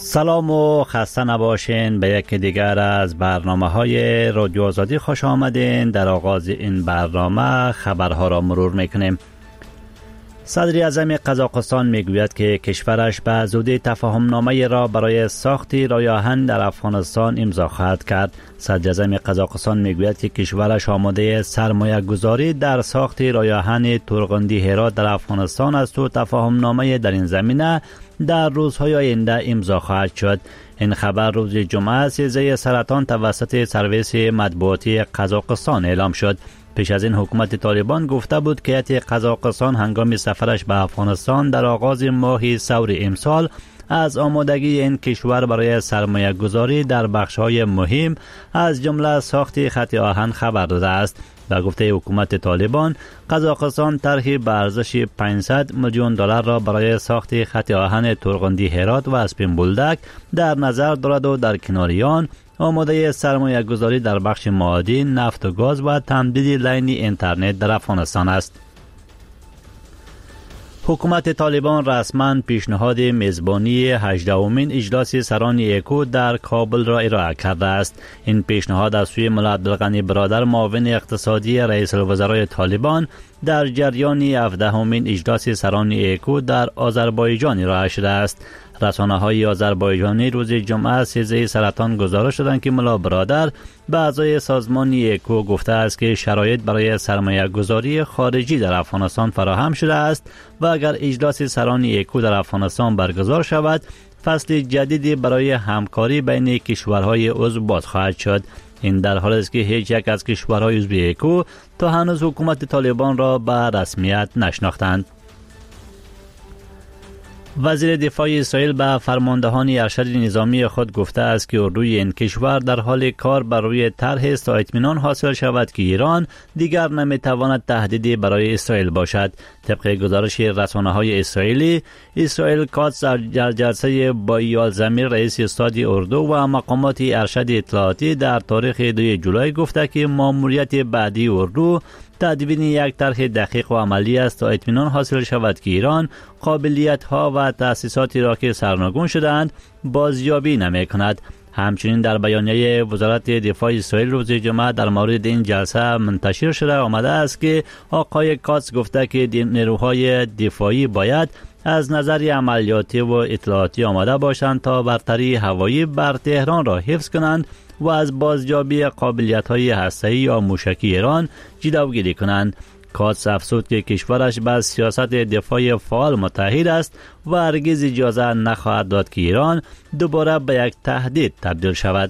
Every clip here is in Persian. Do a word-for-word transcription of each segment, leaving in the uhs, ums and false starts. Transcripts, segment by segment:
سلام و خسته نباشین. به یکی دیگر از برنامه های رادیو آزادی خوش آمدین. در آغاز این برنامه خبرها را مرور میکنیم. صدر اعظم قزاقستان میگوید که کشورش به زودی تفاهم نامه را برای ساخت راه آهن در افغانستان امضا خواهد کرد. صدر اعظم قزاقستان میگوید که کشورش آماده سرمایه گذاری در ساخت راه آهن تورغندی هرات در افغانستان است و تفاهم نامه در این زمینه در روزهای آینده امضا خواهد شد. این خبر روز جمعه سیزده سرطان توسط سرویس مطبوعاتی قزاقستان اعلام شد. پیش از این حکومت طالبان گفته بود که هیئت قزاقستان هنگام سفرش به افغانستان در آغاز ماه ثور امسال از آمادگی این کشور برای سرمایه گذاری در بخش‌های مهم از جمله ساخت خط آهن خبر داده است. به گفته حکومت طالبان، قزاقستان طرحی به ارزش پانصد میلیون دلار را برای ساخت خط آهن تورغندی هرات و اسپین بولدک در نظر دارد و در کنار آن آماده سرمایه گذاری در بخش معادن، نفت و گاز و تمدید لین اینترنت در افغانستان است. حکومت طالبان رسما پیشنهاد میزبانی هجدهمین اجلاس سران ایکو در کابل را ارائه کرده است. این پیشنهاد از سوی ملا عبدالغنی برادر معاون اقتصادی رئیس الوزرای طالبان در جریان هفدهمین اجلاس سران ایکو در آذربایجان ارائه شده است. رسانه‌های آذربایجانی روز جمعه سیزده سرطان گزارش دادند که ملا برادر به اعضای سازمان ایکو گفته است که شرایط برای سرمایه گذاری خارجی در افغانستان فراهم شده است و اگر اجلاس سران ایکو در افغانستان برگزار شود، فصل جدیدی برای همکاری بین کشورهای عضو باز خواهد شد. این در حالی است که هیچ یک از کشورهای عضو ایکو تا هنوز حکومت طالبان را به رسمیت نشناختند. وزیر دفاع اسرائیل به فرماندهان ارشد نظامی خود گفته است که روی این کشور در حال کار بر روی طرح است تا اطمینان حاصل شود که ایران دیگر نمیتواند تهدیدی برای اسرائیل باشد. طبق گزارش رسانه‌های اسرائیلی، اسرائیل کاتس در جلسه با ایال زمیر رئیس استاد اردو و مقامات ارشد اطلاعاتی در تاریخ دو جولای گفته که ماموریت بعدی اردو تدوین یک طرح دقیق و عملی است تا اطمینان حاصل شود که ایران قابلیت‌ها و تأسیساتی را که سرنگون شده‌اند بازیابی نمی‌کند. همچنین در بیانیه وزارت دفاع اسرائیل روز جمعه در مورد این جلسه منتشر شده آمده است که آقای کاتس گفته که نیروهای دفاعی باید از نظر عملیاتی و اطلاعاتی آماده باشند تا برتری هوایی بر تهران را حفظ کنند و از بازیابی قابلیت‌های هسته‌ای یا موشکی ایران جلوگیری کنند. کاتس افزود که کشورش به سیاست دفاع فعال متحد است و هرگز اجازه نخواهد داد که ایران دوباره به یک تهدید تبدیل شود.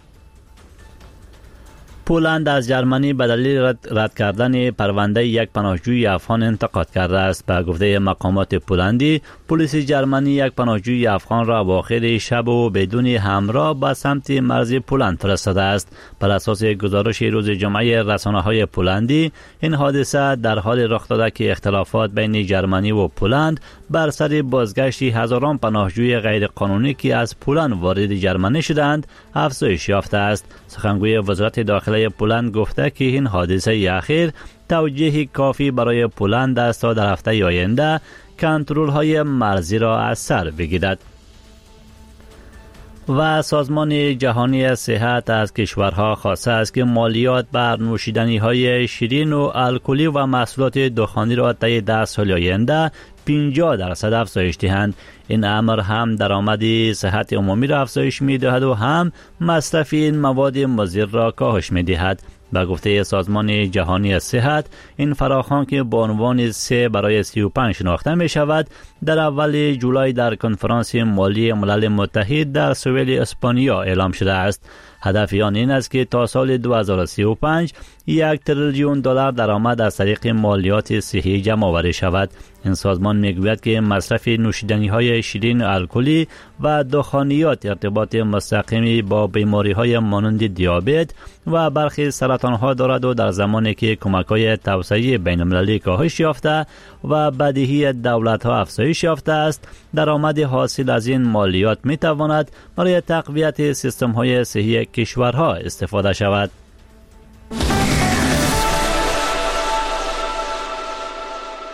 پولند از جرمنی به دلیل رد, رد کردن پرونده یک پناهجوی افغان انتقاد کرده است. به گفته مقامات پولندی، پلیس جرمنی یک پناهجوی افغان را اواخر شب و بدون همراه به سمت مرز پولند فرستاده است. بر اساس گزارش روز جمعه رسانه‌های پولندی، این حادثه در حال رخ داده که اختلافات بین جرمنی و پولند بر سر بازگشت هزاران پناهجوی غیرقانونی که از پولند وارد جرمنی شدند افزایش یافته است. سخنگوی وزارت داخله پولند گفته که این حادثه اخیر توجیه کافی برای پولند است تا در هفته آینده کنترل های مرزی را از سر بگیرد. و سازمان جهانی صحت از کشورها خواسته است که مالیات بر نوشیدنی های شیرین و الکلی و محصولات دخانی را طی ده سال آینده پنجاه درصد افزایش دهند. این امر هم درآمد صحت عمومی را افزایش می‌دهد و هم مصرف این مواد مضر را کاهش می‌دهد. به گفته سازمان جهانی صحت، این فراخوان که با عنوان سه برای سی و پنج شناخته می شود، در اول جولای در کنفرانس مالی ملل متحد در سوئیل اسپانیا اعلام شده است. هدف آن این است که تا سال دو هزار و سی و پنج یک تریلیون دلار درآمد از طریق مالیات صحی جمع آوری شود. این سازمان میگوید که مصرف نوشیدنی های شیرین و الکلی و دخانیات ارتباط مستقیمی با بیماری های مانند دیابت و برخی سرطان ها دارد و در زمانی که کمک های توسعه بین المللی کاهش یافته و بدهی دولت ها افزایش یافته است، درآمد حاصل از این مالیات می تواند برای تقویت سیستم های صحی کشورها استفاده شود.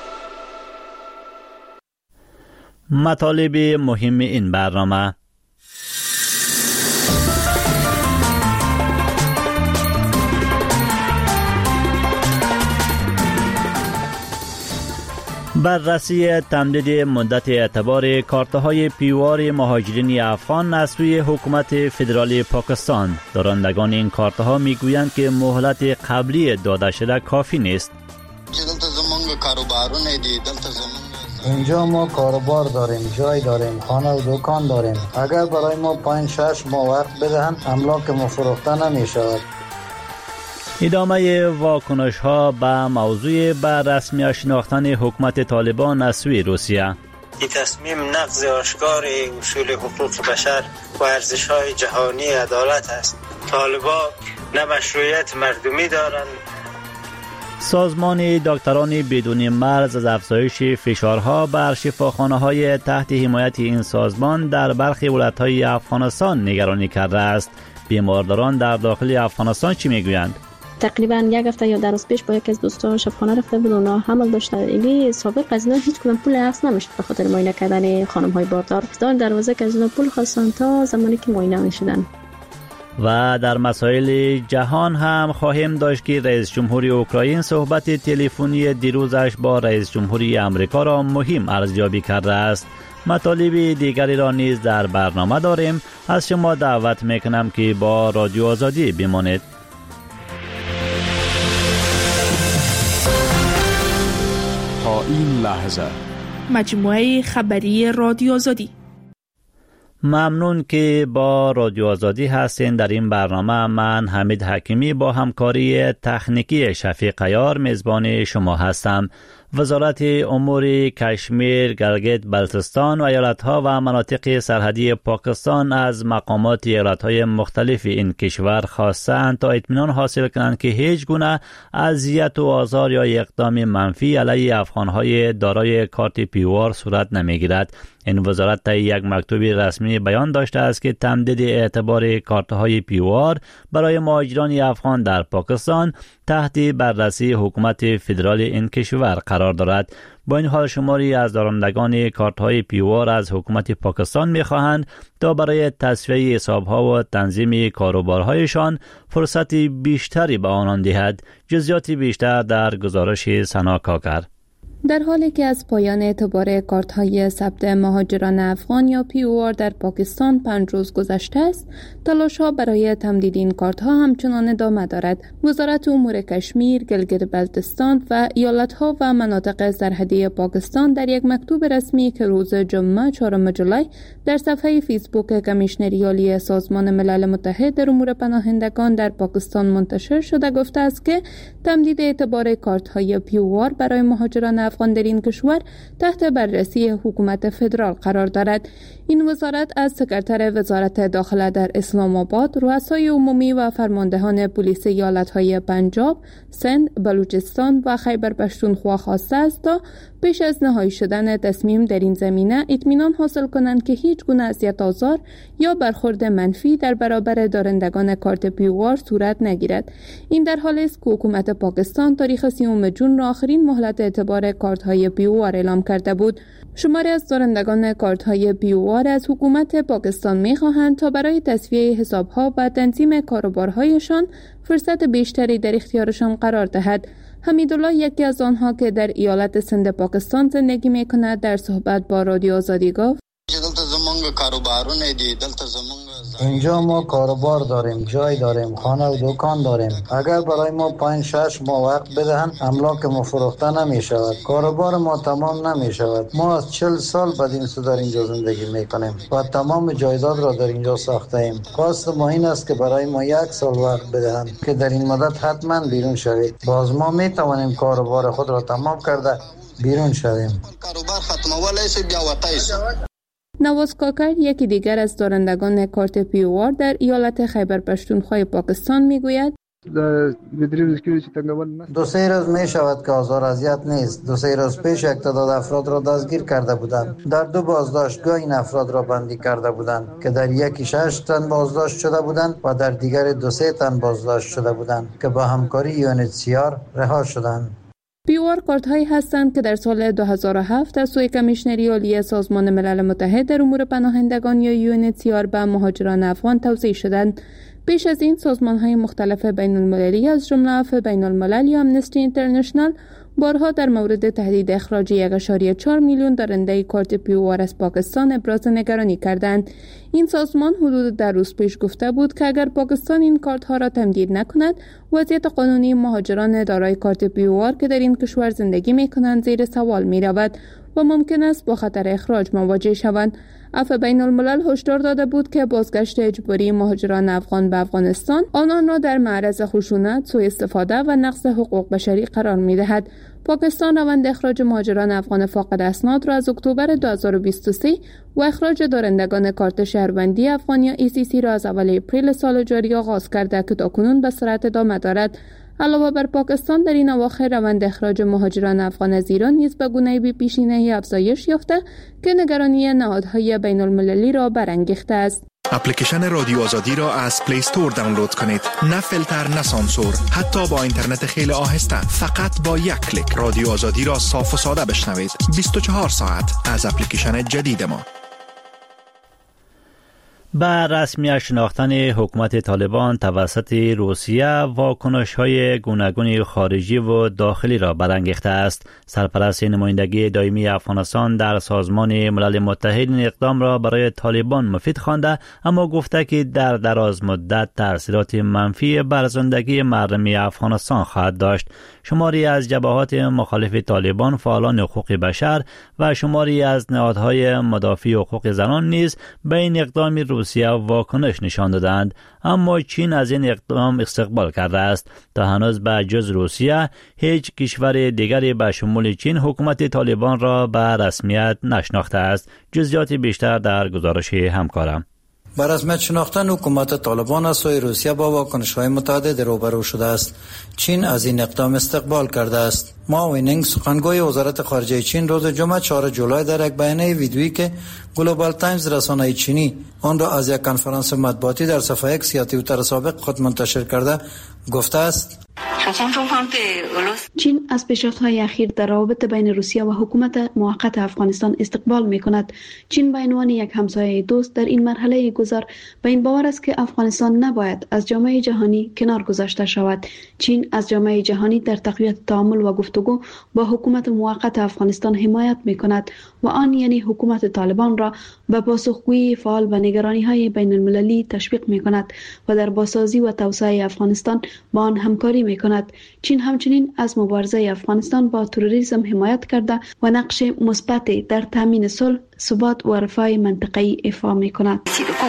مطالب مهم این برنامه: بررسی تمدید مدت اعتبار کارت‌های پیوار مهاجرین افغان از سوی حکومت فدرالی پاکستان. دارندگان این کارت‌ها میگویند که مهلت قبلی داده شده کافی نیست. اینجا ما کاروبار داریم، جای داریم، خانه و دکان داریم. اگر برای ما پنج شش ماه وقت بدهند املاک ما فروخته نمی شود. ادامه واکنش ها به موضوع به رسمی شناختن حکومت طالبان از سوی روسیه. این تصمیم نقض آشکار اصول حقوق بشر و ارزش های جهانی عدالت است. طالبان نه مشروعیت مردمی دارند. سازمان دکتران بدون مرز از افزایش فشارها بر شفاخانه‌های تحت حمایت این سازمان در برخی ولایت‌های افغانستان نگرانی کرده است. بیمارداران در داخل افغانستان چی میگویند؟ تقریبا یک هفته یا در روز پیش با یکی از دوستان شفاخانه رفته بود، اونا حمل داشته. ایلی سابق از اینا هیچ کدوم پول اخذ نمیشد به خاطر معاینه کردن خانم‌های باردار. دار دروازه که از اینا پول خواستن تا زمانی که معاینه میشدن. و در مسائل جهان هم خواهیم داشت که رئیس جمهوری اوکراین صحبت تلفنی دیروزش با رئیس جمهوری امریکا را مهم ارزیابی کرده است. مطالب دیگری را نیز در برنامه داریم. از شما دعوت میکنم که با رادیو آزادی بمانید. تا این لحظه مجموعه خبری رادیو آزادی. ممنون که با رادیو آزادی هستین. در این برنامه من حمید حکیمی با همکاری تکنیکی شفیق عیار میزبان شما هستم. وزارت امور کشمیر، گلگت، بلتستان و ایالت‌ها و مناطق سرحدی پاکستان از مقامات ایالت‌های مختلف این کشور خواستند تا اطمینان حاصل کنند که هیچ گونه اذیت و آزار یا اقدام منفی علیه افغان‌های دارای کارت پیوار صورت نمی‌گیرد. این وزارت در یک مکتوب رسمی بیان داشته است که تمدید اعتبار کارت‌های پیوار برای مهاجران افغان در پاکستان تحت بررسی حکومت فدرال این کشور قرار دارد. با این حال شماری از دارندگان کارت‌های پیوار از حکومت پاکستان می‌خواهند تا برای تصفیه حساب‌ها و تنظیم کاروبارهایشان فرصت بیشتری به آنان دهد. جزئیات بیشتر در گزارش سنا کاکر. در حالی که از پایان اعتبار کارت‌های ثبت مهاجران افغان یا پی او آر در پاکستان پنج روز گذشته است، تلاش‌ها برای تمدید این کارت‌ها همچنان ادامه دارد. وزارت امور کشمیر، گلگت بلتستان و ایالت‌ها و مناطق سرحدی پاکستان در یک مکتوب رسمی که روز جمعه چهارم جولای در صفحه فیسبوک کمیشنری عالی سازمان ملل متحد در امور پناهندگان در پاکستان منتشر شده گفته است که تمدید اعتبار کارت‌های پی او آر برای مهاجران افغان در این کشور تحت بررسی حکومت فدرال قرار دارد. این وزارت از سکرتر وزارت داخله در اسلام آباد، رؤسای عمومی و فرماندهان پلیس ایالت‌های پنجاب، سند، بلوچستان و خیبر پختونخوا خواسته است تا پیش از نهایی شدن تصمیم در این زمینه اطمینان حاصل کنند که هیچ گونه اذیت آزار یا برخورد منفی در برابر دارندگان کارت پی او آر صورت نگیرد. این در حالی است که حکومت پاکستان تاریخ سیوم ژوئن را آخرین مهلت اعتبار کارت‌های پی او آر اعلام کرده بود. شماری از دارندگان کارت‌های پی او آر از حکومت پاکستان می‌خواهند تا برای تصفیه حساب‌ها و تنظیم کاروبارهایشان فرصت بیشتری در اختیارشان قرار دهد. حمیدالله، یکی از آنها که در ایالت سند پاکستان زندگی می‌کند، در صحبت با رادیو آزادی گفت: اینجا ما کاروبار داریم، جای داریم، خانه و دکان داریم. اگر برای ما پنج شش ماه وقت بدهند املاک ما فروخته نمی شود. کاروبار ما تمام نمی شود. ما از چهل سال بدین سو در اینجا زندگی می کنیم و تمام جایداد را در اینجا ساخته ایم. خواست ما این است که برای ما یک سال وقت بدهند که در این مدت حتما بیرون شوید. باز ما می توانیم کاروبار خود را تمام کرده بیرون شویم. کاروبار ختمول است بیا وطایس. نواز کاکر، یکی دیگر از دارندگان کارت پی او آر در ایالت خیبر پختونخوا پاکستان میگوید: دو سه روز می شود که آزار اذیت نیست. دو سه روز پیش یک تعداد افراد را دستگیر کرده بودند. در دو بازداشتگاه این افراد را بندی کرده بودند که در یکی شش تن بازداشت شده بودند و در دیگر دو سه تن بازداشت شده بودند که با همکاری یو ان اچ سی آر رها شدند. پی او آر کارت هایی هستند که در سال دو هزار و هفت از سوی کمیشنری عالی سازمان ملل متحد در امور پناهندگان یا یو ان اچ سی آر به مهاجران افغان توزیع شدند. پیش از این سازمان های مختلف بین المللی از جمله عفو بین الملل یا امنستی اینترنشنال بارها در مورد تهدید اخراج یک ممیز چهار میلیون دارنده کارت پی او آر از پاکستان ابراز نگرانی کردند. این سازمان حدود در روز پیش گفته بود که اگر پاکستان این کارت ها را تمدید نکند، وضعیت قانونی مهاجران دارای کارت پی او آر که در این کشور زندگی می کنند زیر سوال می رود و ممکن است با خطر اخراج مواجه شوند. عفو بین الملل هشدار داده بود که بازگشت اجباری مهاجران افغان به افغانستان آنان را در معرض خشونت، سوء استفاده و نقض حقوق بشری قرار می دهد. پاکستان روند اخراج مهاجران افغان فاقد اسناد را از اکتبر دو هزار و بیست و سه و اخراج دارندگان کارت شهروندی افغان یا ای سی سی را از اول اپریل سال جاری آغاز کرده که تاکنون به سرعت ادامه دارد. علاوه بر پاکستان، در این اواخر روند اخراج مهاجران افغان از ایران نیز به گونه‌ای بی پیشینه‌ای افزایش یافته که نگرانی نهادهای بین المللی را برانگیخته است. اپلیکیشن رادیو آزادی را از پلی استور دانلود کنید. نه فیلتر، نه سانسور، حتی با اینترنت خیلی آهسته. فقط با یک کلیک رادیو آزادی را صاف و ساده بشنوید. بیست و چهار ساعت از اپلیکیشن جدید ما. با رسمی شناختن حکومت طالبان توسط روسیه، واکنش‌های گوناگون خارجی و داخلی را برانگیخته است. سرپرست نمایندگی دائمی افغانستان در سازمان ملل متحد این اقدام را برای طالبان مفید خوانده، اما گفته که در دراز مدت تأثیرات منفی بر زندگی مردم افغانستان خواهد داشت. شماری از جبهات مخالف طالبان، فعالان حقوق بشر و شماری از نهادهای مدافع حقوق زنان نیز به این اقدام روسیه واکنش نشان دادند، اما چین از این اقدام استقبال کرده است. تا هنوز به جز روسیه هیچ کشور دیگری به شمول چین حکومت طالبان را به رسمیت نشناخته است. جزئیات بیشتر در گزارش همکارم. بر رسمیت شناختن حکومت طالبان از سوی روسیه با واکنش‌های متعدد روبرو شده است. چین از این اقدام استقبال کرده است. ما وینینگ، سخنگوی وزارت خارجه چین، روز جمعه چهارم جولای در یک بیانیه ویدیویی که گلوبال تایمز رسانه چینی آن را از یک کنفرانس مطبوعاتی در صفحه اکس یا توییتر سابق خود منتشر کرده گفته است: چین از پیشرفت‌های اخیر در روابط بین روسیه و حکومت موقت افغانستان استقبال می‌کند. چین به عنوان یک همسایه دوست در این مرحله گذار به این باور است که افغانستان نباید از جامعه جهانی کنار گذاشته شود. چین از جامعه جهانی در تقویت تعامل و گفتگو با حکومت موقت افغانستان حمایت می‌کند و آن یعنی حکومت طالبان را به پاسخگویی فعال به نگرانی‌های بین المللی تشویق می‌کند و در بازسازی و توسعه افغانستان با آن همکاری می‌کند. چین همچنین از مبارزه افغانستان با تروریسم حمایت کرده و نقش مثبتی در تامین صلح، ثبات و رفاه منطقه‌ای ایفا می‌کند.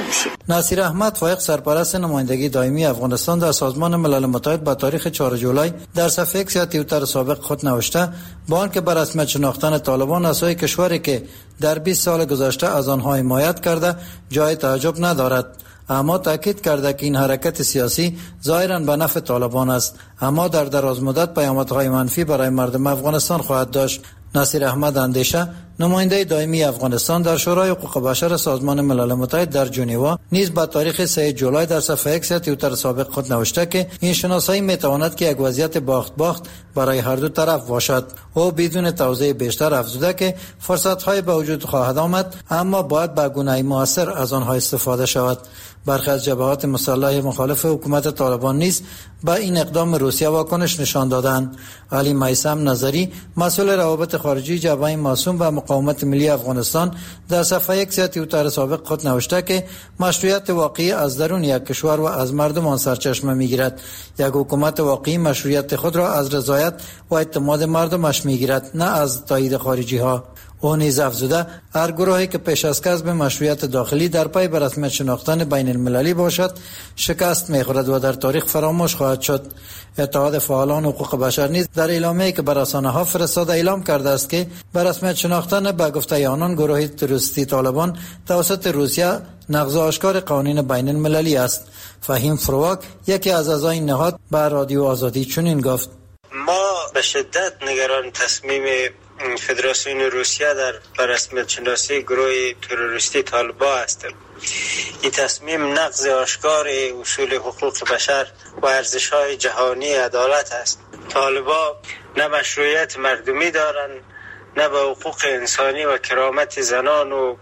ناصر احمد فائق، سرپرست نمایندگی دائمی افغانستان در سازمان ملل متحد، با تاریخ چهارم جولای در صفحه اکس یا توییتر سابق خود نوشته: با آنکه بر رسمیت شناختن طالبان از سوی کشوری که در بیست سال گذشته از آنها حمایت کرده جای تعجب ندارد، اما تاکید کرده که این حرکت سیاسی ظاهراً به نفع طالبان است، اما در دراز مدت پیامدهای منفی برای مردم افغانستان خواهد داشت. ناصر احمد اندیشه، نماینده دائمی افغانستان در شورای حقوق بشر سازمان ملل متحد در ژنو، نیز با تاریخ سوم جولای در صفحه اکس توییتر سابق خود نوشته که این شناسایی میتواند که یک وضعیت باخت باخت برای هر دو طرف باشد. او بدون توضیح بیشتر افزوده که فرصت‌های به وجود خواهد آمد، اما باید به گونه‌ای مؤثر از آنها استفاده شود. برخی از جبهات مسلح مخالف حکومت طالبان نیز با این اقدام روسیه واکنش نشان دادند. علی میثم نظری، مسئول روابط خارجی جبهه معصوم و مقاومت ملی افغانستان، در صفحه یک توییتر سابق خود نوشته که مشروعیت واقعی از درون یک کشور و از مردم آن سرچشمه میگیرد. یک حکومت واقعی مشروعیت خود را از رضایت و اعتماد مردمش میگیرد، نه از تایید خارجی ها. او نیز افزوده هر گروهی که پیش از کسب مشروعیت داخلی در پی بر رسمیت شناختن بین المللی باشد شکست می‌خورد و در تاریخ فراموش خواهد شد. اتحاد فعالان حقوق بشر نیز در اعلامیه‌ای که بر رسانه‌ها فرستاده اعلام کرده است که بر رسمیت شناختن به گفته آنان گروه تروریستی طالبان توسط روسیه نقض آشکار قوانین بین المللی است. فهیم فروک، یکی از اعضای نهاد، به رادیو آزادی چنین گفت: ما به شدت نگران تصمیم فدراسیون روسیه در رسمیت شناسی گروه تروریستی طالبان هستیم. این تصمیم نقض آشکار اصول حقوق بشر و ارزش‌های جهانی عدالت است. طالبان نه مشروعیت مردمی دارند، نه به حقوق انسانی و کرامت زنان و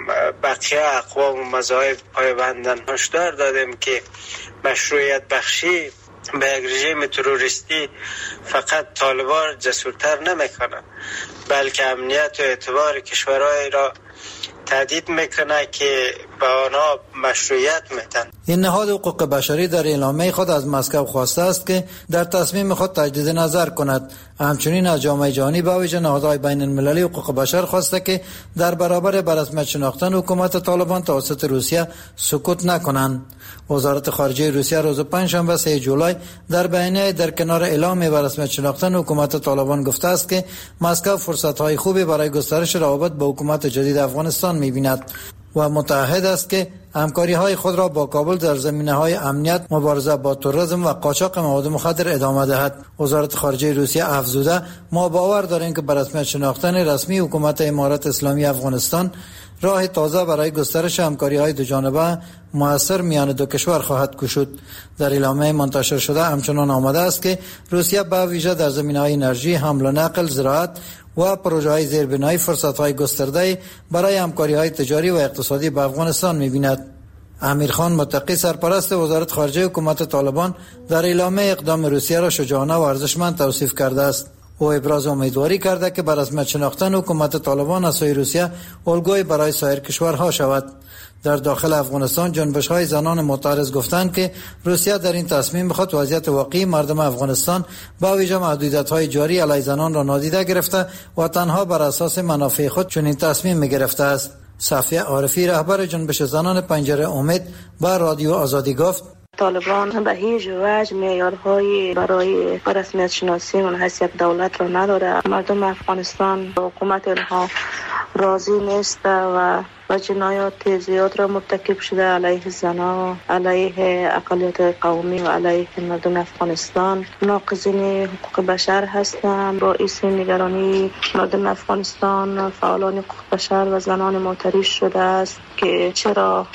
بقیه اقوام و مذاهب پایبندند. هشدار دادیم که مشروعیت بخشی به یک رژیم تروریستی فقط طالبان جسورتر نمیکنه، بلکه امنیت و اعتبار کشورهای را تهدید میکنه که به آنها مشروعیت میدن. این نهاد حقوق بشری در اعلامیه خود از مسکو خواسته است که در تصمیم خود تجدید نظر کند. همچنین از جامعه جهانی به ویژه نهادهای بین المللی حقوق بشر خواسته که در برابر بررسمیت شناختن حکومت طالبان توسط روسیه سکوت نکنند. وزارت خارجه روسیه روز پنجشنبه سوم جولای در بیانیه در کنار اعلام بررسمیت شناختن حکومت طالبان گفته است که مسکو فرصت‌های خوبی برای گسترش روابط با حکومت جدید افغانستان می‌بیند و متعهد است که همکاری‌های خود را با کابل در زمینه‌های امنیت، مبارزه با تروریسم و قاچاق مواد مخدر ادامه دهد. وزارت خارجه روسیه افزوده: ما باور داریم که بررسمیت شناختن رسمی حکومت امارات اسلامی افغانستان راه تازه برای گسترش همکاری‌های دوجانبه مؤثر میان دو کشور خواهد گشود. در اعلامیه منتشر شده همچنان آمده است که روسیه به ویژه در زمینه‌های انرژی، حمل و نقل، زراعت و پروژه‌های زیربنایی فرصت‌های گسترده برای همکاری‌های تجاری و اقتصادی با افغانستان می‌بیند. امیرخان متقی، سرپرست وزارت خارجه حکومت طالبان، در اعلامیه اقدام روسیه را شجاعانه و ارزشمند توصیف کرده است. او ابراز امیدواری کرده که بررسمیت شناختن حکومت طالبان از سوی روسیه الگویی برای سایر کشورها شود. در داخل افغانستان جنبش‌های زنان معترض گفتند که روسیه در این تصمیم بخواد وضعیت واقعی مردم افغانستان با ویژه محدودیت‌های جاری علیه زنان را نادیده گرفته و تنها بر اساس منافع خود چنین تصمیم می‌گرفته است. صفیه عارفی، رهبر جنبش زنان پنجره امید، با رادیو آزادی گفت: طالبان به هیچ وجه معیارهای برای رسمیت شناسی و حیثیت دولت را نداره. مردم افغانستان حکومت اینها راضی نیست و و جنایات زیاد را مرتکب شده علیه زنان، علیه اقلیت قومی و علیه مردم افغانستان. ناقضین حقوق بشر هستند. باعث نگرانی مردم افغانستان فعالان حقوق بشر و زنان معترض شده است که چرا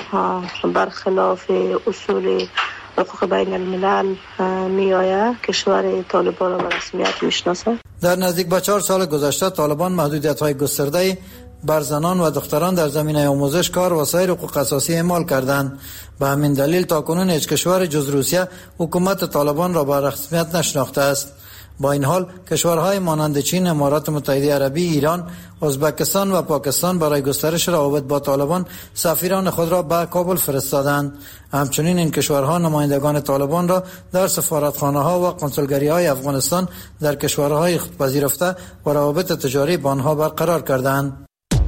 برخلاف اصول حقوق بین الملل می آید کشور طالبان را به رسمیت می شناسد. در نزدیک به چهار سال گذشته طالبان محدودیت‌های گسترده بر زنان و دختران در زمینه آموزش، کار و سایر حقوق اساسی اعمال کردند. به همین دلیل تاکنون هیچ کشور جز روسیه حکومت طالبان را به رسمیت نشناخته است. با این حال کشورهای مانند چین، امارات متحده عربی، ایران، ازبکستان و پاکستان برای گسترش روابط با طالبان سفیران خود را به کابل فرستادند. همچنین این کشورها نمایندگان طالبان را در سفارتخانه‌ها و کنسولگری‌های افغانستان در کشورهای خود پذیرفته و روابط تجاری با آنها برقرار کردند.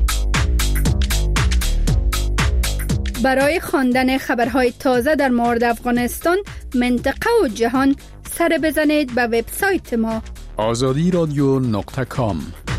برای خواندن خبرهای تازه در مورد افغانستان، منطقه و جهان، سر بزنید به وبسایت ما آزادی رادیو نقطه کام.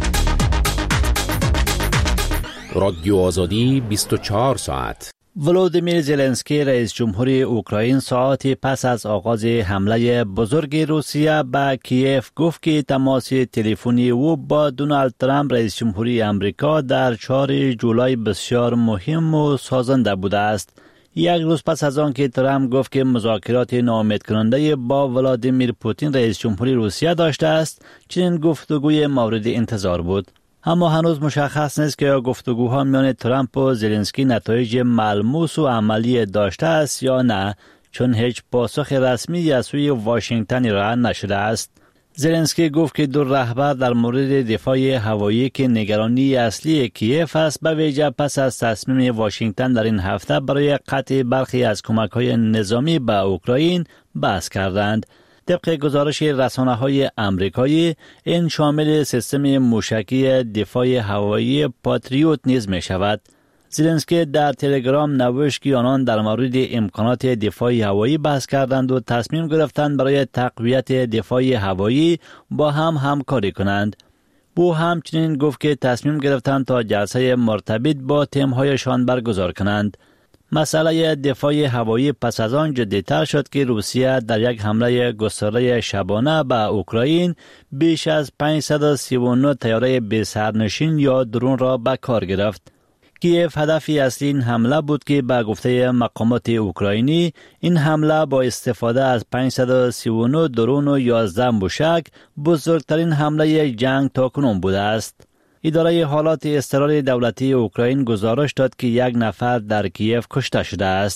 رادیو آزادی بیست و چهار ساعت. ولودیمیر زلنسکی رئیس جمهوری اوکراین ساعتی پس از آغاز حمله بزرگ روسیه به کیف گفت که تماس تلفنی او با دونالد ترامپ رئیس جمهوری امریکا در چهارم جولای بسیار مهم و سازنده بوده است. یک روز پس از آن که ترامپ گفت که مذاکرات ناامیدکننده با ولادیمیر پوتین رئیس جمهوری روسیه داشته است، چنین گفتگوی مورد انتظار بود. اما هنوز مشخص نیست که گفتگوها میان ترامپ و زلنسکی نتایج ملموس و عملی داشته است یا نه، چون هیچ پاسخ رسمی از سوی واشنگتن ارائه نشده است. زلنسکی گفت که دو رهبر در مورد دفاع هوایی که نگرانی اصلی کیف است، به ویژه پس از تصمیم واشنگتن در این هفته برای قطع برخی از کمک‌های نظامی به اوکراین بحث کردند. طبق گزارش رسانه‌های آمریکایی، این شامل سیستم موشکی دفاع هوایی پاتریوت نیز می‌شود. زلنسکی در تلگرام نوشت که آنان در مورد امکانات دفاع هوایی بحث کردند و تصمیم گرفتند برای تقویت دفاع هوایی با هم همکاری کنند. او همچنین گفت که تصمیم گرفتند تا جلسه مرتبط با تیم‌هایشان برگزار کنند. مسئله دفاع هوایی پس از آن جدی‌تر شد که روسیه در یک حمله گسترده شبانه به اوکراین بیش از پانصد و سی و نه طیاره بی سرنشین یا درون را به کار گرفت. کیف هدف اصلی این حمله بود که به گفته مقامات اوکراینی این حمله با استفاده از پانصد و سی و نه درون و یازده موشک بزرگترین حمله جنگ تاکنون بوده است. اداره حالات اضطراری دولتی اوکراین گزارش داد که یک نفر در کیف کشته شده است.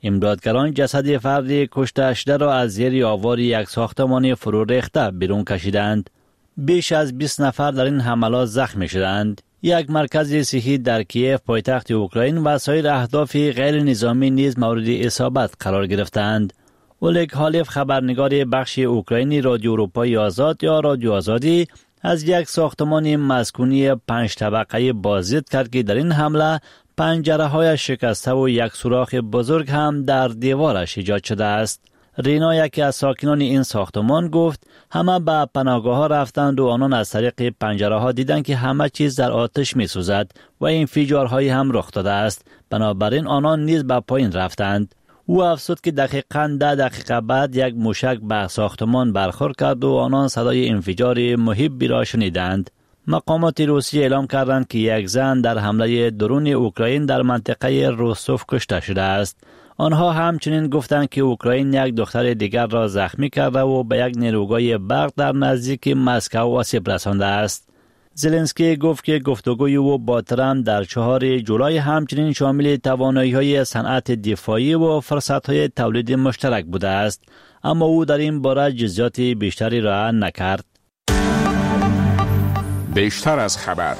امدادگران جسد فردی کشته شده را از زیر آوار یک ساختمان فرو ریخته بیرون کشیدند. بیش از بیست نفر در این حملات زخمی شدند. یک مرکز صحی در کیف پایتخت اوکراین و سایر اهداف غیر نظامی نیز مورد اصابت قرار گرفتند. اولگ هالیف خبرنگار بخش اوکراینی رادیو اروپای آزاد یا رادیو آزادی از یک ساختمان مسکونی پنج طبقه بازدید کرد که در این حمله پنجره های شکسته و یک سوراخ بزرگ هم در دیوارش ایجاد شده است. رینا یکی از ساکنان این ساختمان گفت همه به پناهگاه ها رفتند و آنان از طریق پنجره ها دیدند که همه چیز در آتش می سوزد و انفجارهایی هم رخ داده است. بنابراین آنان نیز به پایین رفتند. او افزود که دقیقاً ده دقیقه بعد یک موشک به ساختمان برخورد کرد و آنان صدای انفجار محیط را شنیدند. مقامات روسیه اعلام کردند که یک زن در حمله درون اوکراین در منطقه روستوف کشته شده است. آنها همچنین گفتند که اوکراین یک دختر دیگر را زخمی کرده و به یک نیروگاه برق در نزدیک مسکو آسیب رسانده است. زلنسکی گفت که گفتگوی او با ترامپ در چهار جولای همچنین شامل توانایی‌های صنعت دفاعی و فرصت‌های تولید مشترک بوده است، اما او در این باره جزئیات بیشتری را نکرد. بیشتر از خبر.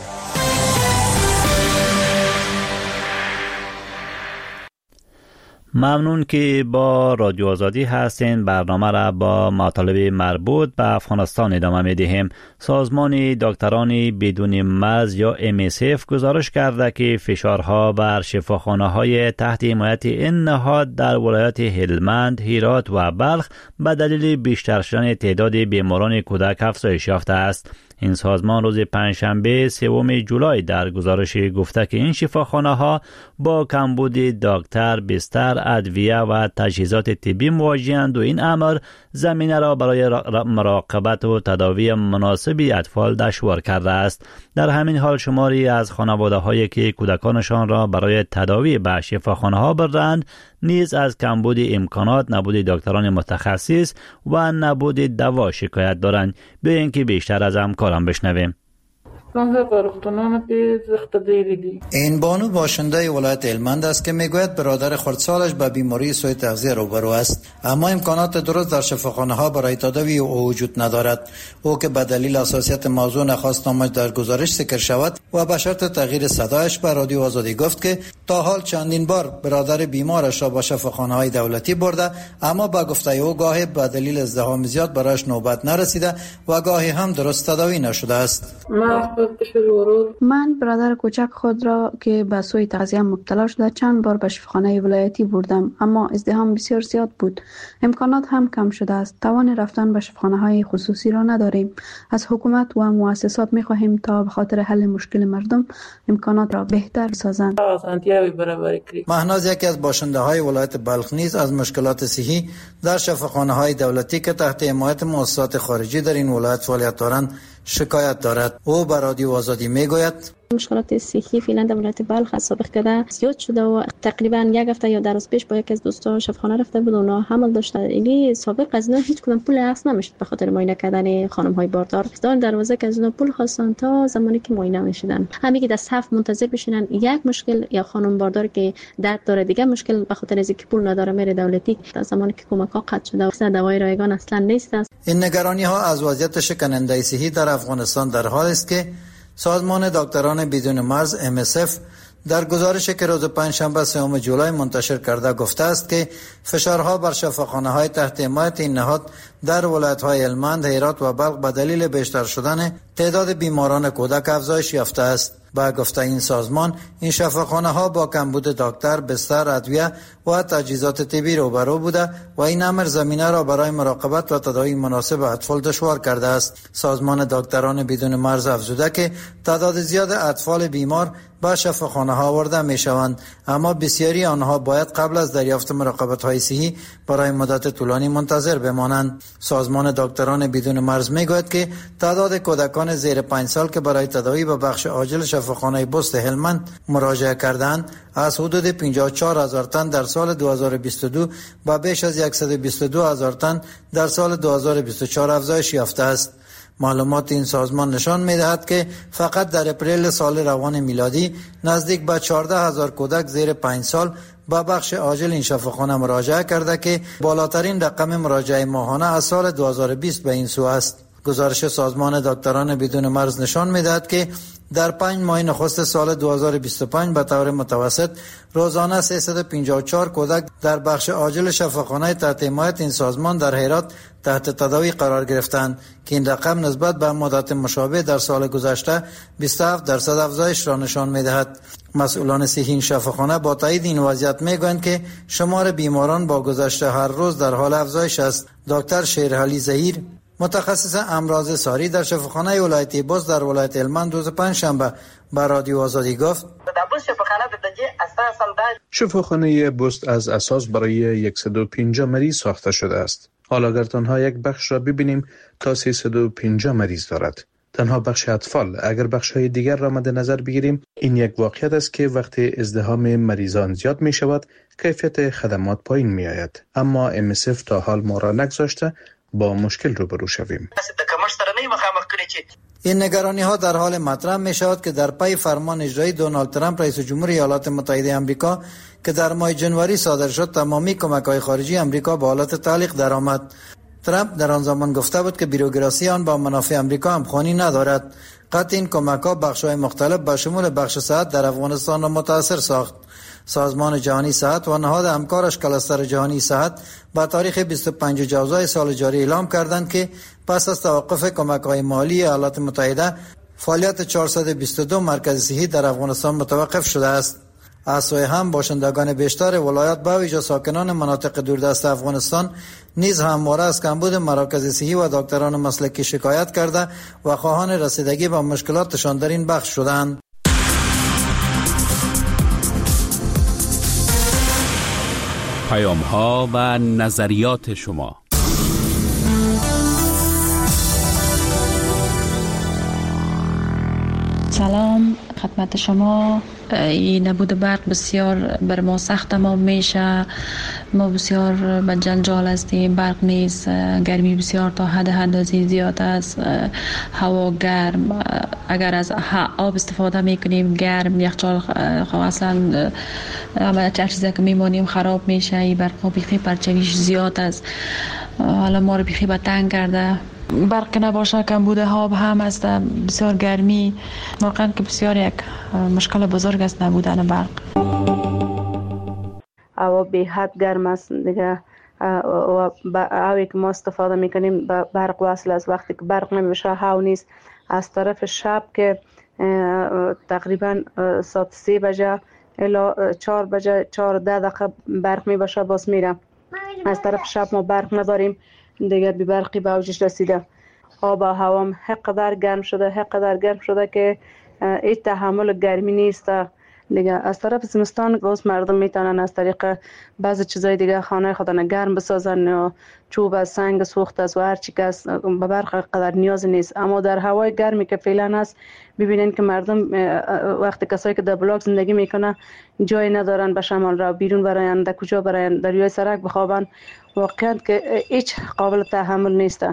ممنون که با رادیو آزادی هستین. برنامه را با مطالب مربوط به افغانستان ادامه می دهیم. سازمان دکتران بدون مرز یا ام اس اف گزارش کرده که فشارها بر شفاخانه های تحت حمایت این نهاد در ولایات هلمند، هرات و بلخ به دلیل بیشتر شدن تعداد بیماران کودک افزایش یافته است. این سازمان روز پنجشنبه سوم جولای در گزارش گفته که این شفاخانه ها با کمبود دکتر، بستر، ادویه و تجهیزات طبی مواجه‌اند و این امر زمینه را برای مراقبت و تداوی مناسب اطفال دشوار کرده است. در همین حال شماری از خانواده هایی که کودکانشان را برای تداوی به شفاخانه ها بردند نیز از کمبود امکانات، نبود دکتران متخصص و نبود دوا شکایت دارند. بیایید که بیشتر از همکاران بشنویم. این بانو باشنده ولایت هلمند است که میگوید برادر خردسالش به بیماری سوء تغذیه روبرو است، اما امکانات درست در شفاخانه ها برای تداوی او وجود ندارد. او که به دلیل حساسیت موضوع نخواست نامش در گزارش ذکر شود و به شرط تغییر صدایش به رادیو آزادی گفت که تا حال چندین بار برادر بیمارش را به شفاخانه های دولتی برده، اما با گفته او گاهی به دلیل ازدحام زیاد برایش نوبت نرسیده و گاهی هم درست تداوی نشده است. من برادر کوچک خود را که به سوء تغذیه مبتلا شده چند بار به شفاخانه ولایتی بردم، اما ازدحام بسیار زیاد بود. امکانات هم کم شده است. توان رفتن به شفاخانه های خصوصی را نداریم. از حکومت و مؤسسات می خواهیم تا به خاطر حل مشکل مردم امکانات را بهتر سازند. مهناز یکی از باشنده های ولایت بلخ نیز از مشکلات صحی در شفاخانه های دولتی که تحت حمایت مؤسسات خارجی در این ولایت فعالیت دارند شکایت دارد. او به رادیو آزادی میگوید مشکلات صحی فعلا در ولایت بلخ از سابق کده زیاد شده و تقریبا یک هفته یا در روز پیش با یکی از دوستان شفاخانه رفته بود، اونا حمل داشته. دیگه سابق از اینا هیچ کدوم پول اخذ نمیشد به خاطر معاینه کردن خانم های باردار. دار دروازه که از اینا پول خواستن تا زمانی که معاینه میشدن. همین که در صف منتظر بشینن یک مشکل یا خانم باردار که درد داره، دیگه مشکل به خاطر از اینکه پول نداره میره دولتی. تا زمانی که کمک ها قطع شده و دوای رایگان اصلا نیست. این نگرانی ها از وضعیت شکننده صحی در افغانستان در حال است که سازمان دکتران بدون مرز ام اس اف در گزارشی که روز پنجشنبه سوم جولای منتشر کرده گفته است که فشارها بر شفاخانه های تحت حمایت این نهاد در ولایت های هلمند، هرات و بلخ به دلیل بیشتر شدن تعداد بیماران کودک افزایش یافته است. با گفته این سازمان این شفاخانه ها با کمبود دکتر، بستر، ادویه و تجهیزات طبی روبرو بوده و این امر زمینه را برای مراقبت و تداوی مناسب اطفال دشوار کرده است. سازمان دکتران بدون مرز افزوده که تعداد زیاد اطفال بیمار به شفاخانه ها آورده می شوند، اما بسیاری آنها باید قبل از دریافت مراقبت های صحی برای مدت طولانی منتظر بمانند. سازمان دکتران بدون مرز می گوید که تعداد کودکان زیر پنج سال که برای تداوی به بخش عاجل شفاخانه بست هلمند مراجعه کردند از حدود پنجاه و چهار هزار تن در سال دو هزار و بیست و دو با بیش از صد و بیست و دو هزار تن در سال دو هزار و بیست و چهار افزایش یافته است. معلومات این سازمان نشان می‌دهد که فقط در اپریل سال روان میلادی نزدیک به چهارده هزار کودک زیر پنج سال با بخش عاجل این شفاخانه مراجعه کرده که بالاترین رقم مراجعه ماهانه از سال دو هزار و بیست به این سو است. گزارش سازمان دکتران بدون مرز نشان می‌دهد که در پنج ماه نخست سال دو هزار و بیست و پنج به طور متوسط روزانه سیصد و پنجاه و چهار کودک در بخش عاجل شفاخانه تحت حمایت این سازمان در هرات تحت تداوی قرار گرفتند که این رقم نسبت به مدت مشابه در سال گذشته بیست و هفت درصد افزایش را نشان می‌دهد. مسئولان صحی این شفاخانه با تایید این وضعیت میگویند که شمار بیماران با گذشت هر روز در حال افزایش است. دکتر شیرعلی ظهیر متخصص امراض ساری در شفاخانه ولایتی بست در ولایت هلمند روز پنجشنبه به رادیو آزادی گفت: شفاخانه بست از اساس برای صد و پنجاه مریض ساخته شده است. حالا اگر تنها یک بخش را ببینیم تا سیصد و پنجاه مریض دارد. تنها بخش اطفال. اگر بخش‌های دیگر را مد نظر بگیریم، این یک واقعیت است که وقتی ازدحام مریضان زیاد می شود کیفیت خدمات پایین می آید. اما ام اس اف تا حال ما را نگذاشته با مشکل روبرو شویم. این نگرانی ها در حال مطرح می شود که در پی فرمان اجرایی دونالد ترامپ رئیس جمهور ایالات متحده آمریکا که در ماه جنوری صادر شد، تمامی کمک‌های خارجی آمریکا به حالت تعلیق درآمد. ترامپ در آن زمان گفته بود که بیروکراسی آن با منافع آمریکا همخوانی ندارد. قطع این کمک‌ها بخش‌های مختلف به شمول بخش صحت در افغانستان را متاثر ساخت. سازمان جهانی صحت و نهاد همکارش کلستر جهانی صحت با تاریخ بیست و پنجم جوزای سال جاری اعلام کردند که پس از توقف کمک‌های مالی ایالات متحده فعالیت چهارصد و بیست و دو مرکز صحی در افغانستان متوقف شده است. از سوی هم باشندگان بیشتر ولایات با ویژه ساکنان مناطق دوردست افغانستان نیز همواره از کمبود مراکز صحی و دکتران مسلکی شکایت کرده و خواهان رسیدگی به مشکلاتشان در این بخش شدند. پیام ها و نظریات شما. سلام خدمت شما. این نبود برق بسیار بر ما سخت تمام میشه. ما بسیار به جنجال هستیم. برق نیست، گرمی بسیار تا حد اندازه زیاد است، هوا گرم. اگر از آب استفاده میکنیم گرم، یخچال اصلا هر چیزی که میمونیم خراب میشه. این برق ها بیخی پرچویش زیاد است. حالا ما رو بیخی به تنگ کرده. برق نباشه کمبود آب هم است، بسیار گرمی. واقعا که بسیار یک مشکل بزرگ است نبودن برق. هوا به حد گرم است دیگه و هوایی که ما استفاده میکنیم برق وصل است. وقتی که برق نمیشه هوا نیست. از طرف شب که تقریبا ساعت سه بجه الا چهار بجه چهار ده دقیقه برق میباشه باز میره. از طرف شب ما برق نداریم دیگه، بی برقی به اوجش رسیده. آب و هوام حقدر گرم شده حقدر گرم شده که هیچ تحمل گرمی نیست دیگه. از طرف زمستان گوز مردم میتونن از طریق بعضی چیزای دیگه خانه خودن گرم بسازن و چوب از سنگ سوخت از و هر چی که به برق قدر نیاز نیست. اما در هوای گرمی که فعلا هست ببینین که مردم وقتی کسایی که در بلاک زندگی میکنه جای ندارن به شمال را بیرون براین، در کجا براین، در روی سرک بخوابن. واقعا که هیچ قابل تحمل نیست.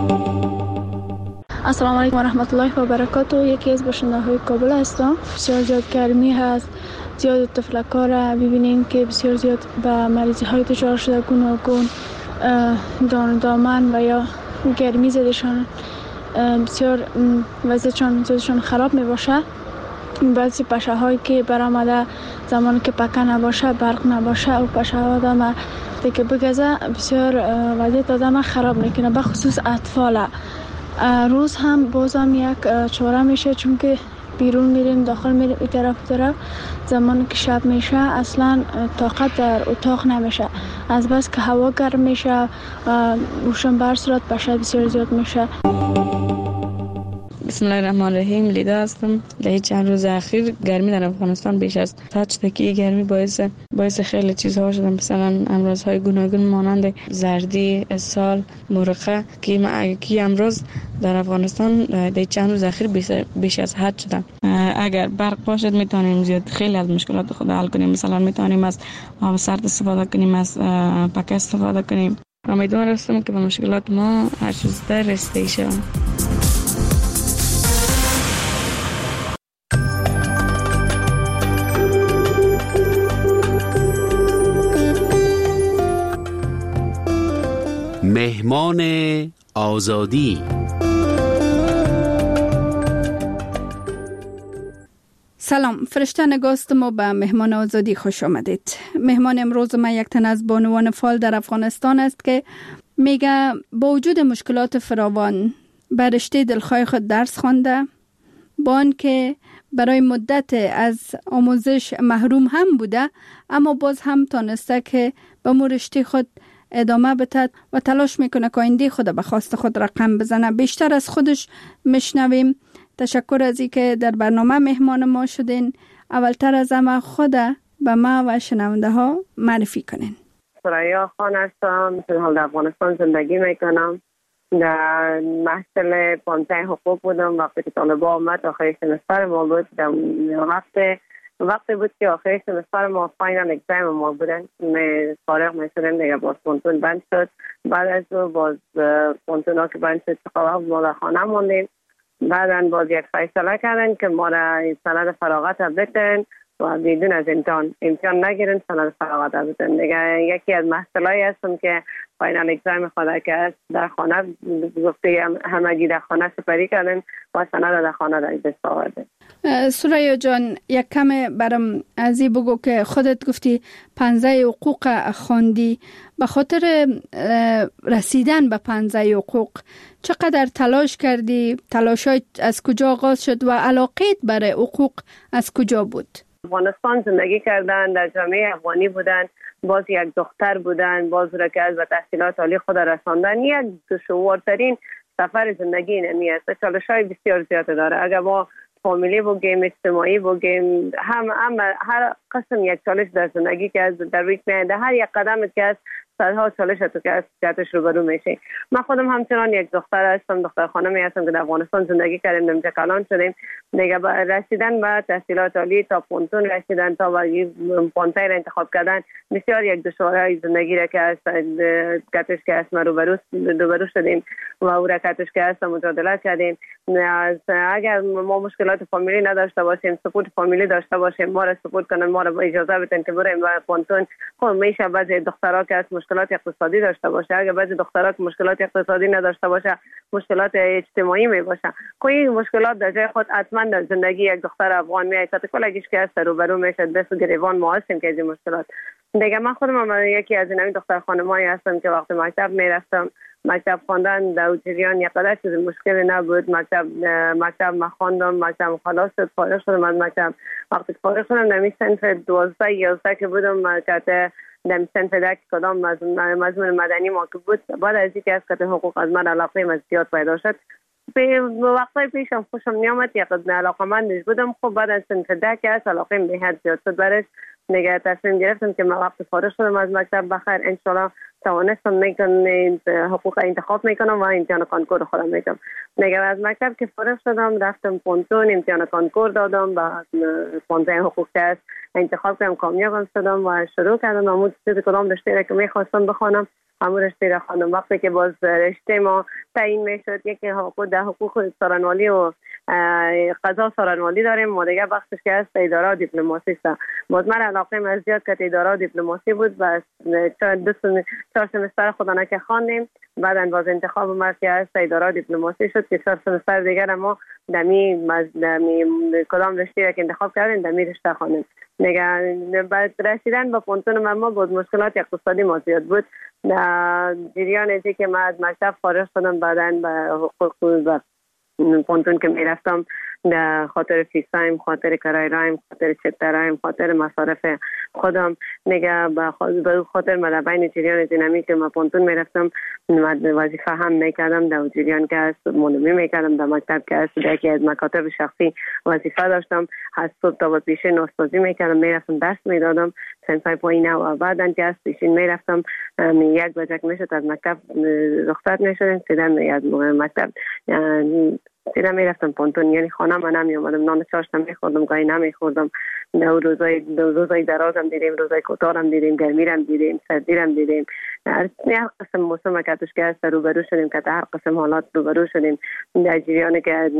السلام علیکم و رحمت الله و برکاته. یکی از باشنده‌های کابل هستم. بسیار زیاد گرمی هست، زیاد تفلک‌ها را ببینین که بسیار زیاد به مریضی های دچار شده، گوناگون دان دامن و یا گرمی زدشان بسیار وضعشان زدشان خراب می باشه. بعضی پشه هایی که برآمده زمانی که پکه نباشه، برق نباشه و پشه ها آدم دیگه بگذه بسیار وضعیت آدم خراب میکنه، به خصوص اطفال. روز هم بازم یک چاره میشه چون که بیرون میریم داخل میریم این طرف طرف. زمانی که شب میشه اصلا طاقت در اتاق نمیشه، از بس که هوا گرم میشه روشن بر صورت پشه بسیار زیاد میشه. بسم الله الرحمن الرحیم. لیدا هستم. در چند روز اخیر گرمی در افغانستان بیش از حد شده که گرمی باعث باعث خیلی چیزها شده، مثلا امراض‌های گوناگون مانند زردی، اسهال، مرقه که کی امراض در افغانستان در چند روز اخیر بیش از حد شده. اگر برق باشد میتونیم زیاد خیلی از مشکلات خود حل کنیم. مثلا میتونیم از آب سرد استفاده کنیم، از پکه استفاده کنیم. امیدوار هستم که به مشکلات ما هر چیز در رسیده شویم. مهمان آزادی. سلام، فرشته نگاست ما به مهمان آزادی خوش آمدید. مهمان امروز ما یک تن از بانوان فعال در افغانستان است که میگه با وجود مشکلات فراوان به رشته دلخواه خود درس خوانده، با آنکه برای مدت از آموزش محروم هم بوده، اما باز هم تانسته که به مو رشته خود ادامه بده و تلاش میکنه که آینده خود به خواست خود رقم بزنه. بیشتر از خودش میشنویم. تشکر از اینکه در برنامه مهمان ما شدین. اولتر از همه خود به ما و شنونده ها معرفی کنین. ثریا خان هستم، در حال در افغانستان زندگی میکنم. در محصل پانزده حقوق بودم وقتی که طالبا آمد. آخری سمستر ما بود. در وقت وقتی بود که آخری سمستر ما فاینال اگزام ما بودن. می فارغ میشدیم دیگه. باز پونتون بند شد. بعد از باز پونتون ها که بند شد چقدر ما در خانه موندیم. بعداً باز یک فیصله کردن که ما را سند فراغت بدن و بدون از امتحان امتحان نگیرن، سند فراغت بدن. دیگه یکی از محصولایی هستم که فاینال اگزام خود که در خانه گفته همگی در خانه سپری کردن و سند در خانه در دست آورده. ثریا جان، یک کم برام ازی بگو که خودت گفتی پانزده حقوق خواندی. به خاطر رسیدن به پانزده حقوق چقدر تلاش کردی؟ تلاشات از کجا آغاز شد و علاقت برای حقوق از کجا بود؟ افغانستان زندگی کردن، در جامعه افغانی بودن، باز یک دختر بودن، باز را که از به تحصیلات عالی خود رساندن. یک دشوارترین سفر زندگی اینمی است. چالش‌های بسیار زیاد داره. اگر ما فامیلی بگیم، اجتماعی بگیم، هم هم هر قسم یک چالش در زندگی که از در روی میاد، هر یک قدم که از صدها چالش تو که از جاتش روبرو میشه. من خودم همچنان یک دختر هستم، دختر خانمی هستم که در افغانستان زندگی کردیم، اینجا کلان شدیم. دیگه رسیدن به تحصیلات عالی تا پونتون رسیدن، تا به پونتای را انتخاب کردن، بسیار یک دشواری زندگی را که از کاتش که از روبرو روبرو شدیم و او را کاتش که از مجادله کردیم. از اگر ما مشکلات فامیلی نداشته باشیم، سپورت فامیلی داشته باشیم، ما را سپورت کنن، ما را اجازه بدن که بریم و پونتون. خب میشه بعضی دخترها که از مشکلات اقتصادی داشته باشه، اگر بعضی دخترها که مشکلات اقتصادی نداشته باشه، مشکلات اجتماعی می باشه. کوئی مشکلات در جای خود حتما در زندگی یک دختر افغان میاد تا کلگیش که از روبرو میشه. دست گریوان ما هستیم که از این مشکلات. دیگه من خودم یکی از این دختر خانمایی هستم که وقتی مکتب میرفتم، مکتب خواندن در جریان یک قدر چیز مشکلی نبود. مکتب مکتب ما خواندم، مکتب خلاص شد، فارغ شدم از مکتب. وقتی فارغ شدم در صنف دوازده یازده که بودم که در صنف ده کدام مضمون مدنی ما که بود، بعد از اینکه از کت حقوق از من علاقه من زیاد پیدا شد، به وقتای پیشم خوشم نیامد، یک علاقه من نیز بودم. خب بعد از صنف ده که از علاقه به حد زیاد شد برش، نگه تصمیم گرفتم که من وقت فارغ شدم از مکتب بخیر انشالله توانستم میکنم حقوق انتخاب میکنم و امتحان کانکور خودم میکنم. نگه از مکتب که فارغ شدم رفتم پونتون، امتحان کانکور دادم، با پانزده حقوق که انتخاب کردم، کامیابم شدم و شروع کردم همون چیز کدام رشته را که میخواستم بخوانم همون رشته را خواندم. وقتی که باز رشته ما تعیین میشد، یکی حقوق ده حقوق سارنوالی و قضا سارنوالی داریم، ما دیگه بخشش که است اداره و دیپلماسی است. باز من علاقه من زیاد که اداره و دیپلماسی بود و دو چهار سمستر خودانه که خواندیم. بعداً باز انتخاب ما که است اداره و دیپلماسی شد که چهار سمستر دیگر ما دمی دمی کدام رشته را که انتخاب کردیم دمی رشته خواندیم. نگه بعد رسیدن به پونتون ما بود مشکلات اقتصادی ما زیاد بود. در جریان ازی که من از مکتب فارغ شدم، بعداً به حقوق و پونتون که میرفتم در خاطر فیسایم، خاطر کرای رایم، خاطر چکترایم، خاطر مصارف خودم، نگه به خاطر مدبین جریان دینامی که من پونتون میرفتم وظیفه هم میکردم در جریان که است مولوی میکردم، در مکتب که است در که از مکاتب شخصی وظیفه داشتم، از صبح تا به پیشین نوستازی میکردم، میرفتم درس میدادم سنفای پایینه و بعدن که از پیشین میرفتم یک بجک میشد از مکتب رخصت میشدم سیدن از مکتب سیدن میرفتم پونتون. یعنی خانه من نمی اومدم، نان چاشت نمیخوردم، گاهی نمیخوردم. در روزای روزای درازم دیدیم، روزای کوتاهم دیدیم، گرمیرم دیدیم، سردیرم دیدیم. هر قسم موسم که توش که است روبرو شدیم، که هر قسم حالات روبرو شدیم. در جریان که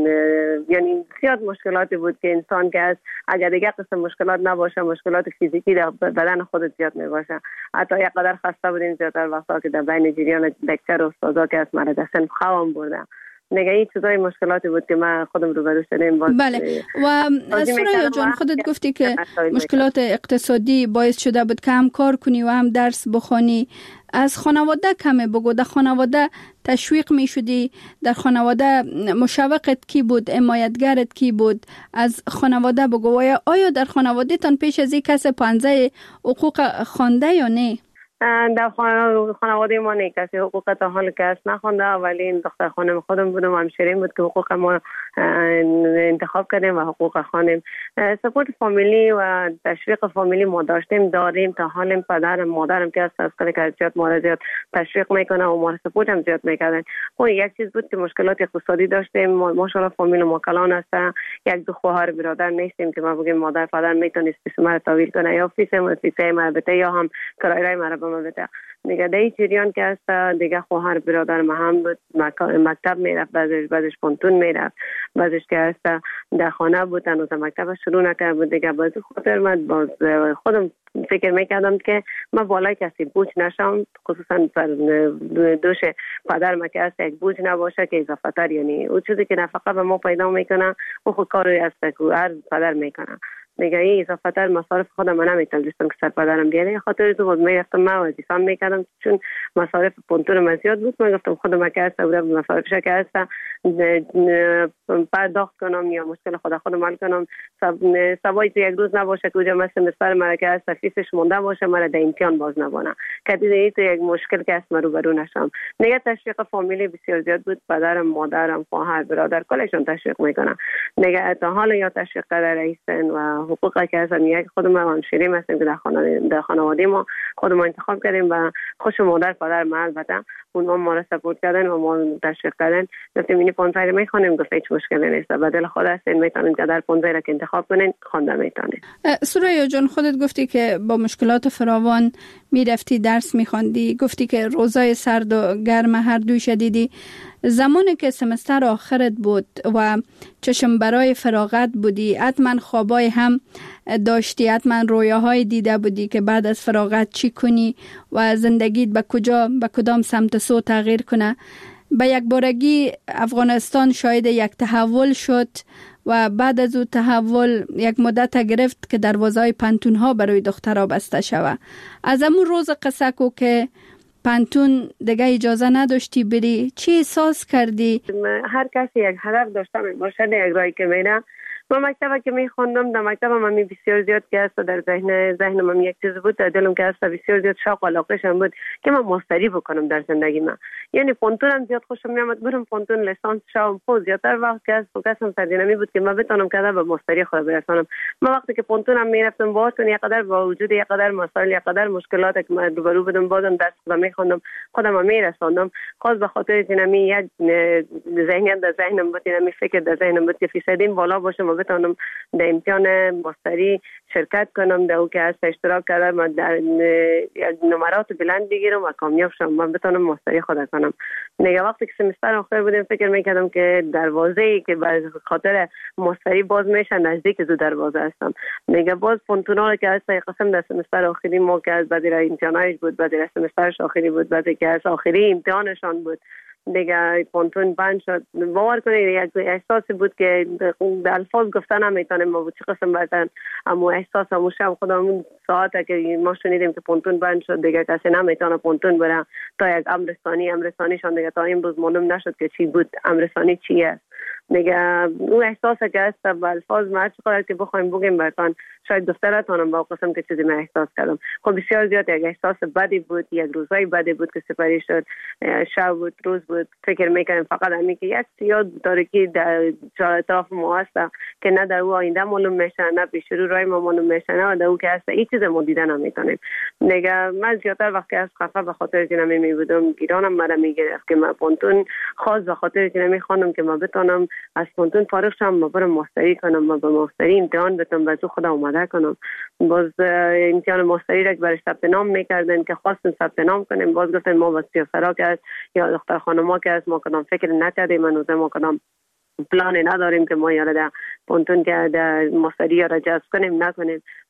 یعنی زیاد مشکلاتی بود که انسان که است اگر دیگه قسم مشکلات نباشه، مشکلات فیزیکی در بدن خودت زیاد میباشه. حتی یک قدر خسته بودیم زیادتر وقتا که در بین جریان دکتر و استادا که از مرض سن خوام بردم دیگه. این چیزای مشکلاتی بود که من خودم روبرو شدم. بله و سریا جان خودت گفتی که مشکلات اقتصادی باعث شده بود که هم کار کنی و هم درس بخوانی. از خانواده کمه بگو، در خانواده تشویق می شدی؟ در خانواده مشوقت کی بود؟ حمایتگرت کی بود؟ از خانواده بگو. آیا در خانواده تان پیش از این کس پانزه حقوق خوانده یا نه؟ در خانواده ما نه کسی حقوق تا حال کس نخونده، ولی این دختر خانم خودم بودم و همشیرین بود که حقوق ما انتخاب کردیم و حقوق خانم. سپورت فامیلی و تشویق فامیلی ما داشتیم داریم تا حال. پدرم مادرم که از کلی که زیاد ما زیاد تشویق میکنه و ما سپورت هم زیاد میکردن. اون یک چیز بود که مشکلات اقتصادی داشتیم. ماشاءالله فامیل ما کلان است، یک دو خواهر برادر نیستیم که ما بگیم مادر پدر میتونست پیش ما تحویل کنه یا فیس ما فیس ما بده یا هم کرایه ما بده. دیگه در جریان که است دیگه خواهر برادر ما هم بود مکتب میرفت، بعضش بعضش پانتون میرفت، بعضش که است در خانه بود هنوز مکتب شروع نکرده بود. دیگه باز خاطر من باز خودم فکر میکردم که من بالای کسی بوج نشم، خصوصا پر دوش پدر ما که است یک بوج نباشه که اضافه تر، یعنی اون چیزی که نفقه به ما پیدا میکنه و خود کاری است که هر پدر میکنه. دیگه این اضافه تر مصارف خودم من نمیتونستم که سر پدرم بیاره. خاطر تو بود میرفتم من وظیفه‌ام میکردم چون مصارف پونتون من زیاد بود. من گفتم خودم که است بودم مصارفش که است پرداخت کنم یا مشکل خود خودم حل کنم. سوای تو یک روز نباشه که اونجا مثل مستر مرا که است فیسش مونده باشه مرا در امتحان باز نبانه که دیگه تو یک مشکل که است من روبرو نشم. دیگه تشویق فامیلی بسیار زیاد بود. پدرم مادرم خواهر برادر کلشون تشویق میکنن. دیگه تا حالا یا تشویق در رئیسن و حقوقی که از یک خودم هم شیرین هستیم که در خانواده در خانواده ما خودم انتخاب کردیم و خوش مادر پدر ما البته اونها ما را سپورت کردن و ما تشویق کردن. گفتیم این پانزده رو میخوانیم، گفت هیچ مشکلی نیست، بدل خود هستین میتونید که در پانزده را که انتخاب کنین خوانده میتونید. سریا جان خودت گفتی که با مشکلات فراوان میرفتی درس میخواندی، گفتی که روزای سرد و گرم هر دوی شدیدی. زمانی که سمستر آخرت بود و چشم برای فراغت بودی، حتما خوابای هم داشتی، حتما رویاهای دیده بودی که بعد از فراغت چی کنی و زندگیت به کجا به کدام سمت سو تغییر کنه. به یک بارگی افغانستان شاهد یک تحول شد و بعد از او تحول یک مدت گرفت که دروازه‌های پانتون ها برای دخترها بسته شود. از همون روز قصه کو که پانتون دیگه اجازه نداشتی بری، چی احساس کردی؟ هر کسی یک هدف داشته باشه، یک راهی که میره. ما مکتبی که میخوندم در مکتب من بسیار زیاد که است در ذهن ذهن من یک چیز بود، در دلم که است بسیار زیاد شوق و علاقه‌شم بود که من ماستری بکنم در زندگی من. یعنی پانتونم زیاد خوشم میامد، برم پانتون لیسانس شوم. خود زیادتر وقت که است فوکسم سردینمی بود که من بتونم که به ماستری خود برسونم. من وقتی که پانتونم میرفتم باز کنم یک قدر با وجود یک قدر مسائل یک قدر مشکلات که من روبرو بودم بازم درس خودم میخوندم خودم میرسوندم. خاص به خاطر اینمی یک ذهنیت در ذهنم بود، اینمی فکر در ذهنم بود که فیصدیم بالا باشه بتونم در امتحان ماستری شرکت کنم، در او که از اشتراک کردم و در نمرات بلند بگیرم و کامیاب شم و بتونم ماستری خود کنم. دیگه وقتی که سمستر آخر بودم فکر میکردم که دروازه‌ای که به خاطر ماستری باز میشه نزدیک دو دروازه هستم. دیگه باز پونتونا که از قسم در سمستر آخری ما که از بعد امتحانش بود، بعد سمسترش آخری بود، بعد که از آخری امتحانشان بود دیگه پونتون بند شد. باور کنید یک احساسی بود که در الفاظ گفتن نمیتونم ما بود چه قسم بردن، اما احساس همون شب خودمون ساعته که ما شنیدیم که پونتون بند شد دیگه کسی نمیتونه پونتون بره تا یک امرستانی امرستانیشان دیگه تا امروز معلوم نشد که چی بود، امرستانی چی است. دیگه اون احساسی که است با الفاظ ما چقدر که بخوایم بگیم براتون شاید دفترتونم با قسم که چیزی من احساس کردم. خب بسیار زیاد یک احساس بدی بود، یک روزای بدی بود که سپری شد، شب بود روز بود. فکر میکنم فقط همین که یک سیاه تاریکی در اطراف ما هست که نه در او آینده معلوم میشه نه پیش رو راه ما معلوم میشه نه در او که هست این چیز ما دیدن نمیتونیم. دیگه من زیادتر وقتی از خفه به خاطر اینم میبودم گیرانم مرا میگرفت که من پونتون خاص به خاطر اینم میخوانم که من بتونم از پونتون فارغ شم، ما برم ماستری کنم، ما به ماستری امتحان بدم و تو خودم اومده کنم. باز امتحان ماستری را برای ثبت نام میکردن که خواستن ثبت نام کنیم، باز گفتن ما با سیاسرا که یا دختر خانما که از ما کدام فکر نکردیم، من ما کدام پلان نداریم که ما یاره در پونتون که در ماستری را جذب کنیم نکنیم.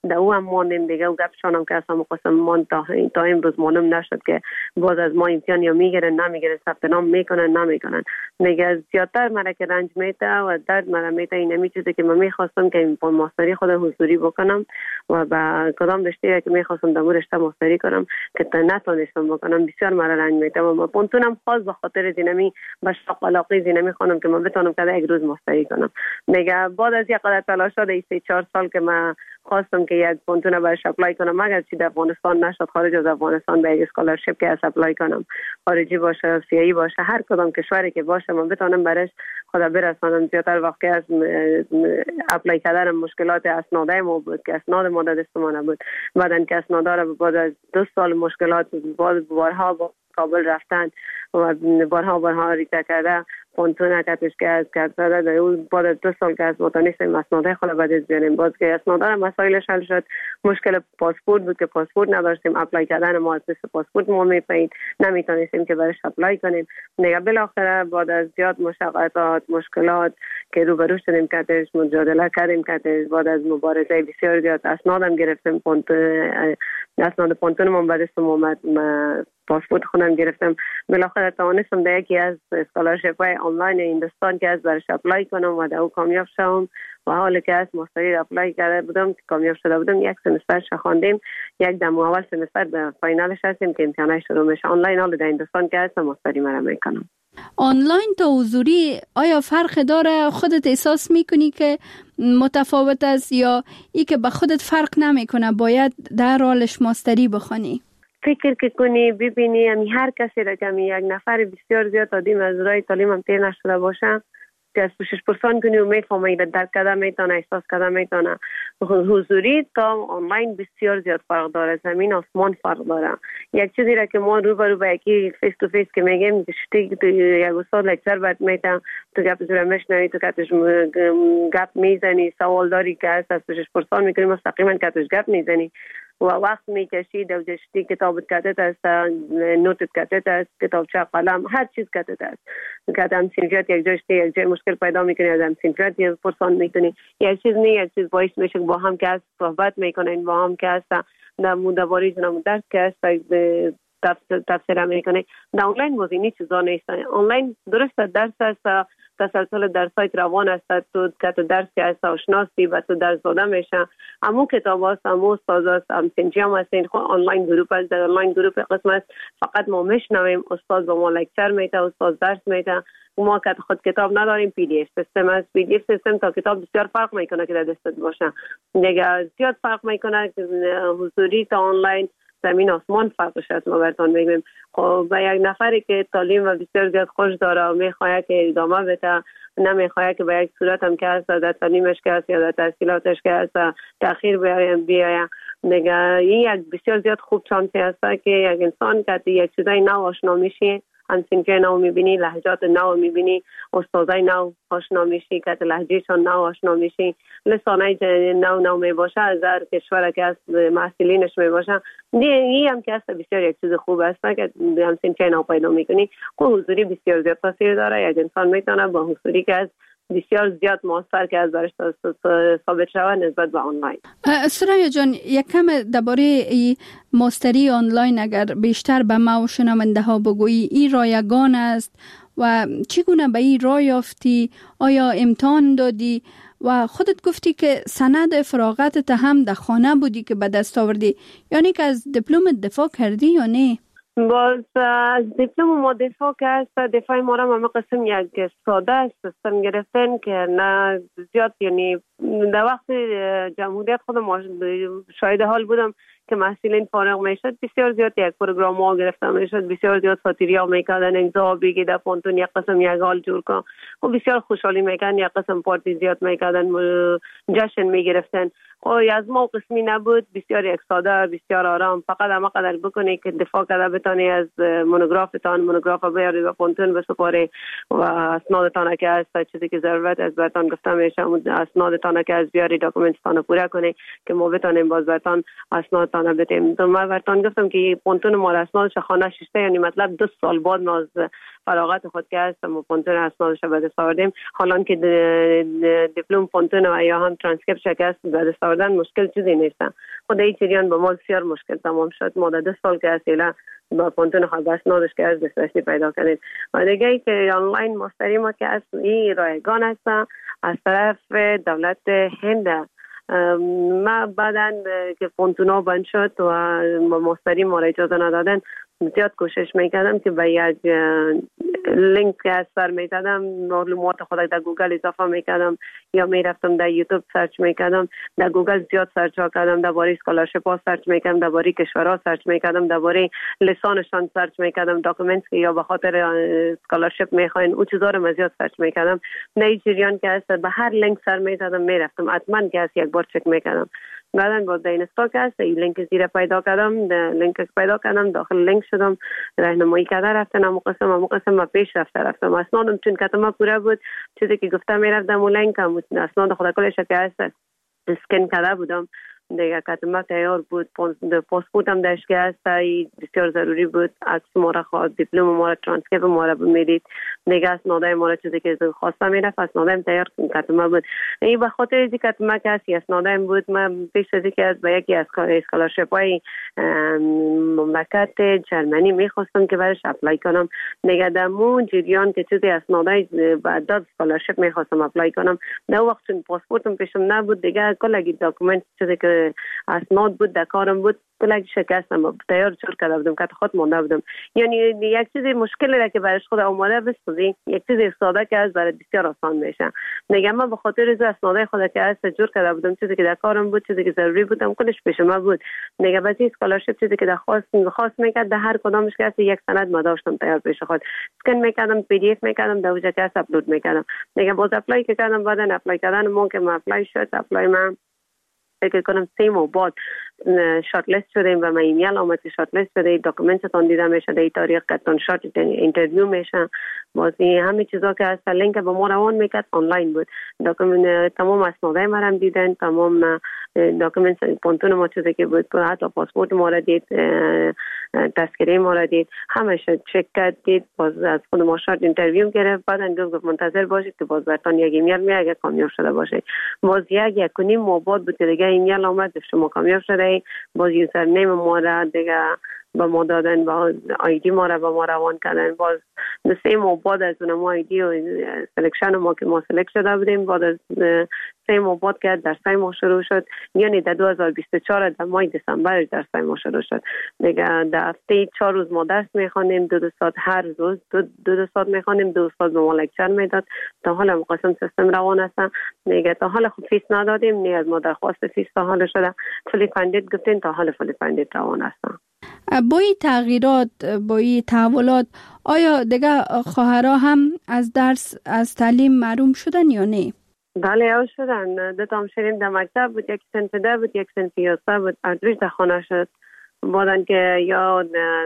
در او هم ماندیم دیگه و گپشان هم که اصلا قسم مان تا تا امروز معلوم نشد که باز از ما امتحان یا میگیرن نمیگیرن، ثبت نام میکنن نمیکنن. میگه زیادتر مرا که رنج میته و درد مرا میته این همی چیزی که من میخواستم که این ماستری خود حضوری بکنم و با کدام رشته که میخواستم در رشته ماستری کنم که نتونستم بکنم. بسیار مرا رنج میته و من پونتونم خاص به خاطر زینمی به شوق علاقه زینمی خونم که من بتونم که یک روز ماستری کنم. میگه بعد از یک قدر تلاش شده سه چهار سال که من خواستم که یک پونتون برش اپلای کنم، مگر چی در افغانستان نشد، خارج از افغانستان به یک اسکولارشیپ که از اپلای کنم، خارجی باشه سیایی باشه هر کدام کشوری که باشه من بتونم برش خدا برسانم. زیادتر وقتی از اپلای کردن مشکلات اسناده ما بود که اسناد ما در دست ما نبود، بعدن که اسنادا رو بعد از دو سال مشکلات بعد بارها با کابل رفتن و بارها بارها ریکته کرده پونتون کتش که از کرده در اون بعد از دو سال که از متانیستیم اسناده خلا بعد از بیانیم باز که اسناده را مسائلش حل شد. مشکل پاسپورت بود که پاسپورت نداشتیم، اپلای کردن ما از دست پاسپورت ما میپایید نمیتونستیم که برش اپلای کنیم. دیگه بالاخره بعد از زیاد مشقت مشکلات که روبرو شدیم کتش مجادله کردیم کتش بعد از مبارزه بسیار زیاد اسنادم گرفتیم پونتون اسناد پونتون ما بعد از اومد پاسپورت خودم گرفتم. بالاخره توانستم در یکی از اسکولارشیپ های آنلاین هندوستان که از برش اپلای کنم و در او کامیاب شدم و حالی که از ماستری اپلای کرده بودم که کامیاب شده بودم یک سمستر خواندیم، یک دم اول سمستر به فاینالش هستیم که امتحانش شروع میشه. آنلاین حالا در هندوستان که هستم ماستری مرا میکنم. آنلاین تا حضوری آیا فرق داره؟ خودت احساس میکنی که متفاوت است یا ای که به خودت فرق نمیکنه باید در حالش ماستری بخونی؟ فکر که کنی ببینی همی هر کسی را که همی یک نفر بسیار زیاد آدم از رای تعلیم هم تیر نشده باشه که از پوشش پرسان کنی و میفهمه و درک کرده میتونه احساس کرده میتونه. حضوری تا آنلاین بسیار زیاد فرق داره، زمین آسمان فرق داره. یک چیزی را که ما رو برو با یکی فیس تو فیس که میگیم شتی تو یک استاد لکچر بعد میتونه تو گپ زور مشنوی تو کتش گپ میزنی سوال داری که از پوشش پرسان میکنی مستقیما کتش گپ میزنی و وقت میکشید و جشتی کتابت کتت است، نوتت کتت است، کتابچه قلم هر چیز کتت است که هم سنفیات یک جشتی یک جای مشکل پیدا میکنی از هم سنفیات یک پرسان میکنی. یک چیز نه یک چیز باعث میشه با هم که است صحبت میکنین با هم که است در مدواری جنم درس که است تفسیر میکنه. در آنلاین بازی نیست چیزا نیست. آنلاین درست درس است، تسلسل درسایت روان است، تو که تو درس که است آشناسی و تو درس داده میشه. امو کتاب است، امو استاد است، ام سنجام است. این خود آنلاین گروپ است. در آنلاین گروپ قسم است فقط ما میشنویم، استاد با ما لکچر میده، استاد درس میده. ما که خود کتاب نداریم، پی دی اف سیستم است. پی دی اف سیستم تا کتاب بسیار فرق میکنه که در دستت باشه. دیگه زیاد فرق میکنه حضوری تا آنلاین زمین آسمان فرقش است. ما براتون میگیم خب با یک نفری که تعلیم و بسیار زیاد خوش داره و میخواد که ادامه بده، نمیخواد که به یک صورت هم که هست در تعلیمش که هست یا در تحصیلاتش که هست تأخیر بیاید. دیگه این یک بسیار زیاد خوب چانسی است که یک انسان که یک چیزای نو آشنا میشه، همسنجای نو میبینی، لهجات نو میبینی، استادای نو آشنا میشی که لهجهشان نو آشنا میشی، لسانای نو نو میباشه از هر کشور که از محصلینش میباشه. این هم که است بسیار یک چیز خوب است که همسنجای نو پیدا میکنی. که حضوری بسیار زیاد تاثیر داره. یک انسان میتونه با حضوری که از بسیار زیاد موثر که از برش ثابت شود نسبت به آنلاین. سریا جان یک کم درباره ماستری آنلاین اگر بیشتر به ما و شنونده ها بگویی، این رایگان است و چگونه به این راه یافتی؟ آیا امتحان دادی و خودت گفتی که سند فراغتت هم در خانه بودی که به دست آوردی، یعنی که از دیپلم دفاع کردی یا نه؟ باز از دیپلم ما دفاع که است دفاع ما را همه قسم یک ساده است سیستم گرفتن که نه زیاد، یعنی در وقت جمهوریت خودم شاهد حال بودم که محصلین فارغ میشد بسیار زیاد یک پروگرام ها گرفته میشد، بسیار زیاد ساتیری ها میکردن امضا بگی در پونتون یک قسم یک حال جور کن و بسیار خوشحالی میکردن، یک قسم پارتی زیاد میکردن، جشن میگرفتن. و از ما قسمی نبود، بسیار یک ساده بسیار آرام، فقط همه قدر بکنی که دفاع کرده بتانی از مونوگرافتان مونوگراف بیاری و پونتون بسپاری و اسنادتان که از چیزی که ضرورت از برتان گفتم میشه اسنادتان که از بیاری داکومنتتان پوره کنی که ما بتانیم باز برتان اسناد تانه بدیم. ما برتان گفتم که پونتون ما اسنادش خانه ششته، یعنی مطلب دو سال بعد ما از فراغت خود که هستم و پونتون اسنادش به دست آوردیم. حالا که دیپلم پونتون و یا هم ترانسکریپت شکست به دست آوردن مشکل چیزی نیست. خود این جریان با ما بسیار مشکل تمام شد. ما دو سال که اصلا با پونتون خود اسنادش که از دسترسی پیدا کردیم. و دیگه ای که آنلاین مستری ما که از این رایگان هست از طرف دولت هند. ما بعداً که پونتونا بند شد و مستری ما را اجازه ندادن، زیاد کوشش میکردم که به یک لینک که از سر میدادم معلومات خود در گوگل اضافه میکردم یا میرفتم در یوتیوب سرچ میکردم. در گوگل زیاد سرچ کردم، درباره اسکالرشپ ها سرچ میکردم، درباره کشورها سرچ میکردم، درباره لسانشان سرچ میکردم، داکومنتس که یا به خاطر اسکالرشپ میخواین او چیزا رو زیاد سرچ میکردم. نه جریان که است به هر لینک سر میدادم میرفتم، حتما که است یک بار چک میکردم. بعدن با اینستا که است این لینک زیر پیدا کردم، لینک پیدا کردم، داخل لینک شدم، راهنمایی کرده رفتم، اما قسم اما قسم ما پیش رفته رفتم. اسنادم چون کتما پوره بود، چیزی که گفتم میرفتم و لینک هم اسناد خود کلش که است اسکن کرده بودم دیگه. کتما تیار بود، پاسپورتم داشت که است بسیار ضروری بود، عکس ما را خواست، دیپلم ما را، ترانسکریپت ما را میدید دیگه، اسنادای ما را چیزی که خواسته میرفت اسنادم تیار کتما بود. این به خاطر اینکه کتما که است اسنادم بود، من پیش از اینکه از به یکی از اسکالرشپ های مملکت جرمنی میخواستم که برش اپلای کنم دیگه. در مون جریان که چیزی اسنادای بعد از اسکالرشپ میخواستم اپلای کنم، در وقت چون پاسپورتم پیشم نبود دیگه، کلی داکومنت چیزی که اسناد بود در کارم بود کلی شکستم، تیار چور کرده بودم که خود مونده بودم. یعنی یک چیزی مشکلی را که برش خود اومده بسازی، یک چیزی ساده که از برای بسیار آسان میشه دیگه. من به خاطر از اسنادای خود که از جور کرده بودم، چیزی که در کارم بود، چیزی که ضروری بودم کلش پیش ما بود دیگه. بعضی اسکالرشپ چیزی که درخواست خاص میکرد، در هر کدامش که یک سند ما داشتم تیار پیش خود، اسکن میکردم، پی دی اف میکردم، در اونجا که اپلود میکردم دیگه. باز اپلای کردم، بعدن اپلای کردن مون که ما اپلای شد، اپلای من فکر کنم سه ماه بعد شارت لیست شدیم و من ایمیل آمد که شارت لیست شده، داکومنتتون دیده میشه، در این تاریخ کتون شارت اینترویو میشه. بازی همه چیزا که از لینک به ما روان میکرد آنلاین بود. داکومنت تمام اسنادای ما هم دیدن، تمام داکومنت پونتون ما چیزی که بود، حتی پاسپورت ما را دید، تذکره ما را دید، همه شد چک کرد دید. باز از خود ما شارت اینترویو گرفت، بعدن گفت منتظر باشید که باز براتون یک ایمیل میاد اگه کامیاب شده باشه. باز یک یک کنیم ماه بعد بود دیگه ایمیل آمد شما کامیاب شده. باز یوزر نیم ما را دیگه با ما دادن، با آیدی ما را با ما روان کردن. باز سه ماه بعد از اون ما آیدی و سلکشن ما که ما سلکت شده بودیم، بعد از سه ماه بعد که در سه ماه شروع شد، یعنی در دو هزار و بیست و چهار در ماه دسامبر در سه ماه شروع شد دیگه. در هفته چهار روز ما درس میخوانیم، دو دو ساعت هر روز دو دو, دو ساعت میخوانیم، دو ساعت به ما لکچر میداد. تا حالا مقاسم سیستم روان است دیگه. تا حالا خود فیس ندادیم، نه از ما درخواست فیس تا حالا شده، فولی فاندید گفتین، تا حالا فولی فاندید روان است. با این تغییرات، با این تحولات، آیا دیگه خواهرها هم از درس، از تعلیم محروم شدن یا نه؟ بله او شدن. دو تام شدیم در مکتب بود، یک سنف ده بود، یک سنف یازده بود، ادویج در خانه شد. بودن که یا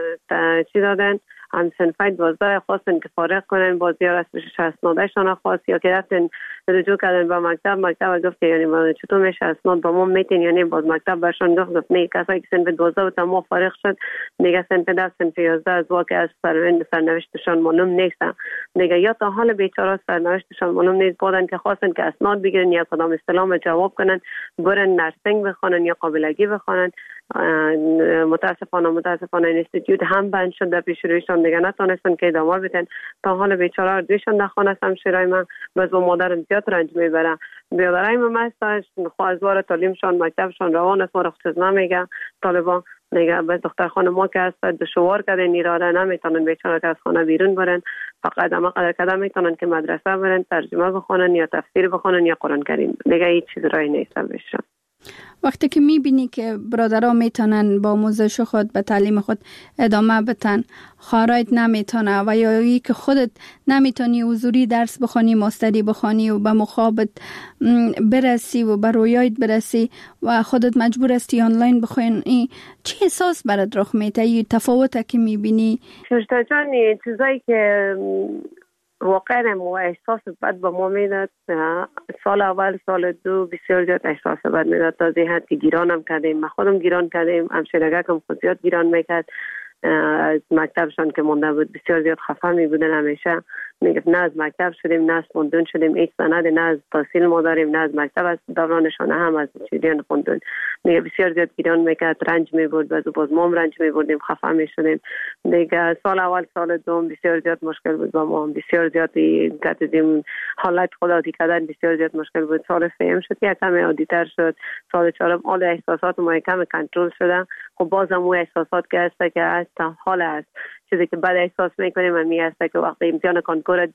چی دادن، هم سنفای دوازده خواستن که فارغ کنن، باز یا رسمش اسنادشان خواست، یا که رفتن رجوع کردن با مکتب، مکتب گفت یعنی چطور میشه اسناد با ما میتین، یعنی باز مکتب برشان گفت گفت نه، کسایی که سنف دوازده و تمام فارغ شد دیگه، سنف ده سنف یازده از واقع از سرنوشتشان معلوم نیستن دیگه، یا تا حال بیچاره سرنوشتشان معلوم نیست. بودن که خواستن که اسناد بگیرن یا کدام استلام جواب کنن، برن نرسینگ بخونن یا قابلگی بخونن. متاسفانه متاسفانه اینستیتوت هم بند شد در پیش رویشان دیگه، نتونستن که ادامه بدن. تا حال بیچاره دویشان در خانه هم شیرای من باز با مادرم زیاد رنج میبرم. بیادرای من مستاش خواهزوار تعلیمشان مکتبشان روان است، ما را چیز نمیگه طالبان دیگه. بس دختر خانه ما که هست دشوار کردن، ایراده نمیتونن بیچاره که از خانه بیرون برن، فقط اما قدر کده میتونن که مدرسه برن، ترجمه بخونن یا تفسیر بخونن یا قرآن کریم دیگه، هیچ چیز رای نیست بشه. وقتی که میبینی که برادرها میتونن با آموزش خود به تعلیم خود ادامه بدن، خواهرایت نمیتونه، و یا ای که خودت نمیتونی حضوری درس بخونی، ماستری بخونی و به مخابط برسی و به رویایت برسی و خودت مجبور هستی آنلاین بخونی، چه احساس برات رخ میده؟ این تفاوته که میبینی؟ ششتا جان چیزایی که واقعا مو احساس بد به ما میداد. سال اول سال دو بسیار زیاد احساس بد میداد، تا زی حد که گیرانم کردیم، ما خودم گیران کردیم، همشیرگکم خود زیاد گیران میکرد از مکتبشان که مونده بود. بسیار زیاد خفه می بودن، همیشه میگفت نه از مکتب شدیم، نه از خوندون شدیم، هیچ سند نه از تحصیل ما داریم، نه از مکتب از دورانشان هم از چیزیان خوندون. میگه بسیار زیاد گیران میکرد، رنج میبرد، باز باز ما رنج میبردیم، خفه میشدیم دیگه. سال اول سال دوم بسیار زیاد مشکل بود با ما، بسیار زیاد کردیم حالت خودآتی کردن بسیار زیاد مشکل بود. سال سوم شد یک کم عادی‌تر شد، سال چهارم حال احساسات ما کم کنترل شده. خب بازم اون احساسات که هست که هست حال است، چیزی که بعد احساس میکنیم من میگه که وقتی امتحان کنکور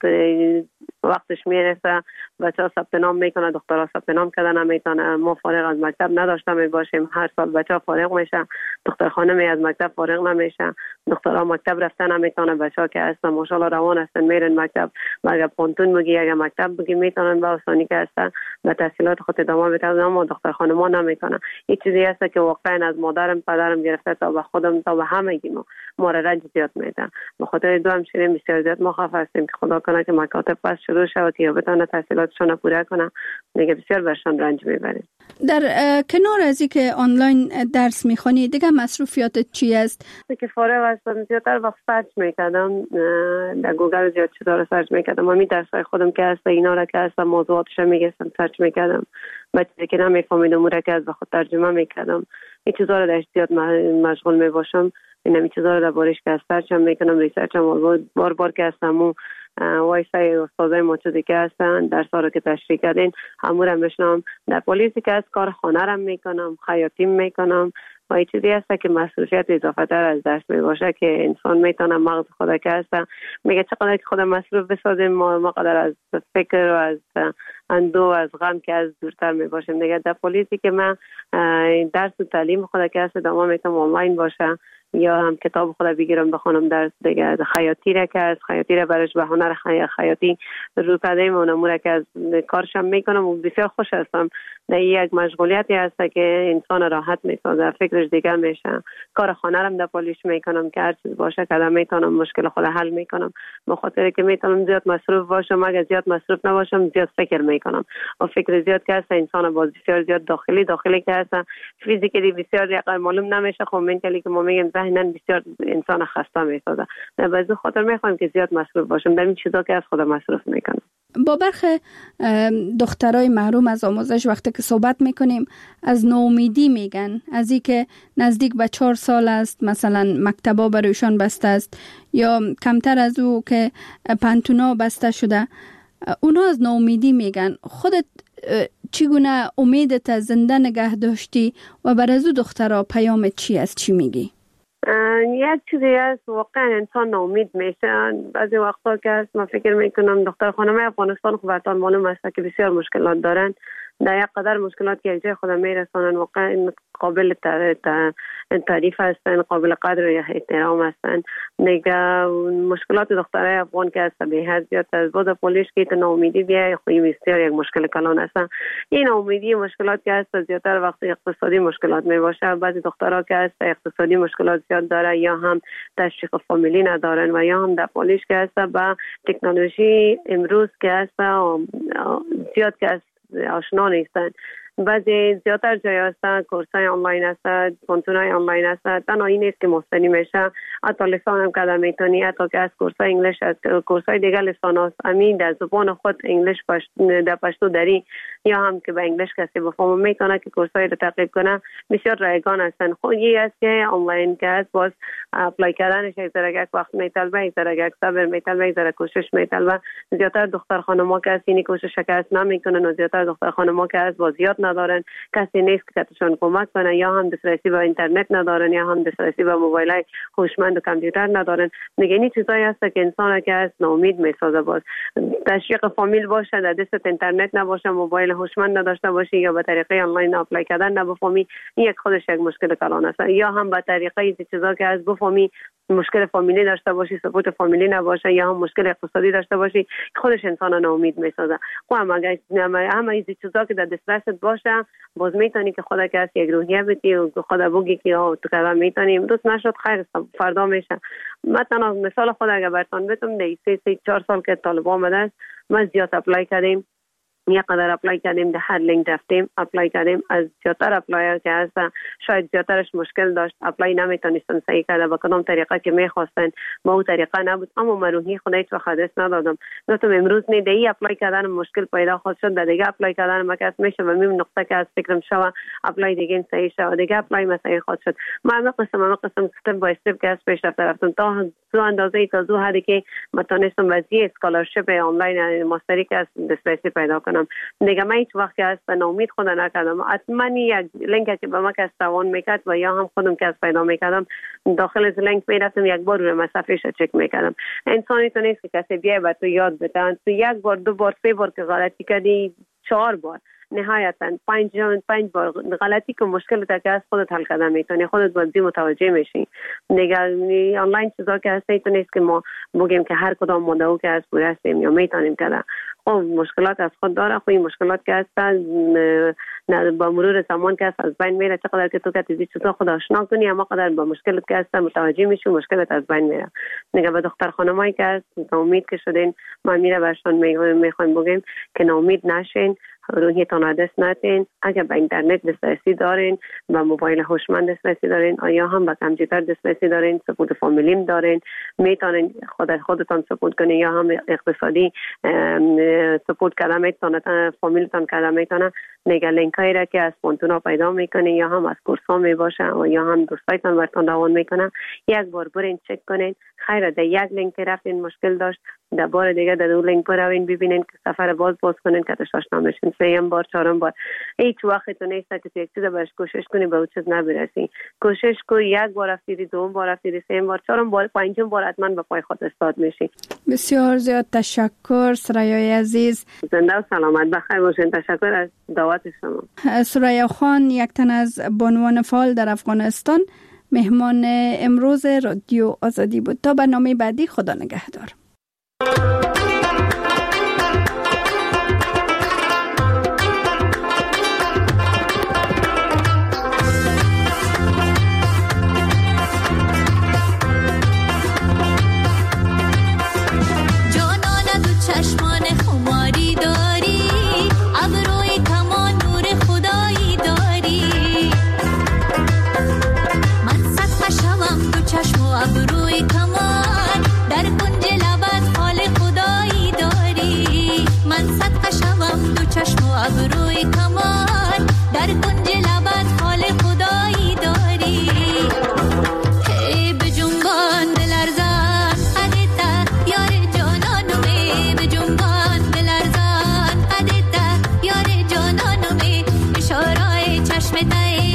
وقتش میرسه بچه ها ثبت نام میکنه، دخترها ثبت نام کردن نمیتونه. ما فارغ از مکتب نداشته می باشیم، هر سال بچه ها فارغ میشه، دختر خانمی از مکتب فارغ نمیشه، دخترها مکتب رفتن نمیتونه. بچه ها که هستن ماشاءالله روان هستن میرن مکتب، اگر پونتون بگی اگر مکتب بگی میتونن با آسانی که هستن به تحصیلات خود ادامه بدن، اما دختر خانما نمیکنه. این چیزی هست که واقعا از مادرم پدرم گرفته تا به خودم تا به همگی ما ما رنج زیاد میدن. به خاطر دو همشیرین بسیار زیاد ما خفه هستیم که خدا کنه که مکاتب پس شروع شود که بتونه تحصیلاتشون پوره کنه. دیگه بسیار برشان رنج میبریم. در کنار از اینکه آنلاین درس میخونی دیگه مصروفیاتت چی است؟ که فارغ هستم زیادتر وقت سرچ میکردم، در گوگل زیاد چیزا رو سرچ میکردم. من می درسای خودم که هست اینا را که هست موضوعاتش میگستم سرچ میکردم، بچه که نمیفهمیدم اون را که از به خود ترجمه میکردم. این چیزا رو در زیاد مشغول میباشم، این همی چیزا رو در بارش که سرچ هم میکنم، ریسرچ هم بار بار که هستم و وایسای استادای ما چیزی که هستن درس ها رو که تشریح کردین همون هم بشنم. در پلیسی که از کار خانه رم میکنم، خیاطیم میکنم و این چیزی هست که مسئولیت اضافه تر از درس می باشه که انسان میتونه مغز خود که هست میگه چقدر که خود مصروف بسازیم ما مقدر از فکر و از اندو از غم که از دورتر می باشیم دیگه. در پلیسی که من درس و تعلیم خود که هست دما میتونم آنلاین باشه یا هم کتاب خود بگیرم بخونم درس دیگه. خیاطی را که از خیاطی را برش به هنر خیاطی رو کردیم و نمونه که از کارشم میکنم و بسیار خوش هستم. در یک مشغولیتی هست که انسان راحت میسازه، فکرش دیگر میشه. کار خانه رم در پالیش میکنم که هر چیز باشه که میتونم مشکل خود حل میکنم، به خاطر که میتونم زیاد مصروف باشم. اگر زیاد مصروف نباشم زیاد فکر میکنم و فکر زیاد که هست انسان باز بسیار زیاد داخلی داخلی که هست فیزیکلی بسیار یقدر معلوم نمیشه. خب منتالی که ما میگیم ذهنن بسیار انسان خسته میسازه. در بعضی خاطر میخوام که زیاد مصروف باشم در این چیزا که از خود مصروف میکنم. با برخی دخترای محروم از آموزش وقتی که صحبت میکنیم از ناامیدی میگن، از اینکه نزدیک به چهار سال است مثلا مکتبا برایشان بسته است یا کمتر از او که پانتونا بسته شده، اونا از ناامیدی میگن. خودت چگونه امیدت زنده نگه داشتی و بر از او دخترها پیامت چی است؟ چی میگی؟ یک چیزی هست واقعا انسان ناامید میشه. بعضی وقتا که هست من فکر میکنم دختر خانم افغانستان خب برتان معلوم است که بسیار مشکلات دارن، در یک قدر مشکلات که یک جای خود میرسانن واقعا قابل تعریف هستن، قابل قدر و احترام هستن. دیگه مشکلات دخترای افغان که هست به حد زیاد از بود پولیش که تا ناامیدی بیای خوی بسیار یک مشکل کلان هستن. این ناامیدی مشکلات که هست زیادتر وقتی اقتصادی مشکلات می باشه. بعضی دخترها که هست اقتصادی مشکلات زیاد داره یا هم تشویق فامیلی ندارن و یا هم در پولیش که هست با تکنولوژی امروز که هست زیاد که هست آشنا نیستن. بعضی زیادتر جای هستن کورسای آنلاین هستن، پونتونای آنلاین هستن. تنها این نیست که مستنی میشه، حتی لسان هم کده میتونی، حتی که از کورسای انگلیش هست، کورسای دیگر لسان هست امین در زبان خود انگلیش پشت در پشتو داری یا هم که به انگلیش کسی بفهمه میتونه که کورسای رو تعقیب کنه. بسیار رایگان هستن. خود یه است که آنلاین که هست باز اپلای کردنش یک ذره وقت میطلبه، یک ذره صبر میطلبه، یک ذره کوشش میطلبه. زیادتر دختر خانم‌ها که هست این کوشش که نمیکنن و زیادتر دختر خانم‌ها که هست باز یاد ندارن، کسی نیست که تشون کمک کنه، یا هم دسترسی به اینترنت ندارن یا هم دسترسی به موبایل هوشمند و کامپیوتر ندارن. دیگه این چیزایی هست که انسان که هست ناامید میسازه. باز تشویق فامیل باشه، در دست اینترنت نباشه، موبایل هوشمند نداشته باشی یا به طریقه آنلاین اپلای کردن نبفهمی، این یک خودش یک مشکل کلان است. یا هم به طریقه این چیزا که از بفهمی مشکل فامیلی داشته باشی، سپورت فامیلی نباشه، یا هم مشکل اقتصادی داشته باشی، خودش انسان ناامید میسازه. خب هم اگر همه این چیزا که در دسترست باشه، باز میتونی که خودت که یک روحیه بدی و خدا بگی که آ تو کذا میتونی، امروز نشد خیر فردا میشه. مثلا مثال خود اگر براتون بگم، در سه سه چهار سال که طالبان آمده است، ما زیاد اپلای کردیم، یک قدر اپلای کردیم، در هر لینک رفتیم اپلای کردیم. از زیادتر اپلای که هست شاید زیادترش مشکل داشت، اپلای نمیتونستن صحیح کرده با کدام طریقه که میخواستن، با اون طریقه نبود. اما من روحی خودی تو خدش ندادم، گفتم امروز نه دی اپلای کردن مشکل پیدا خواهد شد، در دیگه اپلای کردن مکس میشه و میم نقطه که از فکرم شوه اپلای دیگه صحیح شوه، دیگه اپلای مسئله خواهد شد. ما هم قسم هم قسم استپ بای استپ که از پیش رفتم تا تو اندازه تا زو حدی که متونستم وضعیت اسکالرشپ آنلاین ماستری که از دسترسی پیدا کنم. دیگه من هیچ وقت که از ناامید خود نکردم. حتما یک لینک که به ما که استوان میکرد و یا هم خودم که از پیدا میکردم داخل از لینک میرفتم، یک بار روی صفحهش چک میکردم. انسانی تو نیست که کسی بیای و تو یاد بده، تو یک بار دو بار سه بار که غلطی کردی، چهار بار نهایتا پنج پنج بار غلطی که مشکل تا که از خودت حل کردن میتونی، خودت بازی متوجه میشی. دیگه آنلاین چیزا که هست تو نیست که ما بگیم که هر کدام مدعو که از پوره هستیم یا میتونیم کردن. خب مشکلات از خود داره، خب این مشکلات که هستن با مرور زمان که از بین میره. چقدر که تو که تیزی چیزا خود آشنا کنی، اما قدر با مشکلات که هستن متوجه میشی، مشکلات از بین میره. دیگه به دختر خانمایی که هست ناامید که شدین، ما میره برشان میخوایم بگیم که ناامید نشین، روحیتان دست ندین. اگر به اینترنت دسترسی دارین، به موبایل هوشمند دسترسی دارین، آیا هم به کامپیوتر دسترسی دارین، سپورت فامیلیم دارین، میتونین خود خودتان سپورت کنین، یا هم اقتصادی سپورت کردن میتونن، فامیلتان کردن میتونن. نگه لینک هایی را که از پونتونا پیدا میکنین، یا هم از کورس ها میباشه و یا هم دوستایتان برتان روان میکنن، یک بار برین چک کنین. خیر در یک لینک رفتین مشکل داشت، در بار دیگه در دو لینک بروین ببینین که سفر باز باز کنین که تشاش نمیشین. سیم بار چهارم بار هیچ وقت تو نیست که تو یک چیز برش کوشش کنی به اون چیز نبرسی. کوشش کو، یک بار رفتیدی، دوم بار رفتیدی، سیم بار، چهارم بار، پنجم بار حتما به پای خود استاد میشی. بسیار زیاد تشکر سرایای عزیز، زنده و سلامت بخیر باشین. تشکر از دعوت شما. سریا خان، یک تن از بانوان فعال در افغانستان، مهمان امروز رادیو آزادی بود. تا برنامه بعدی، خدا نگهدار. ابروی کمان در کنج لبت حال خدایی داری. من صدقه شوم دو چشم و ابروی کمان در کنج لبت حال خدایی داری. ای به جنبان بلرزان قدتا یار جانانوی، به جنبان بلرزان قدتا یار جانانوی. اشارای چشم تای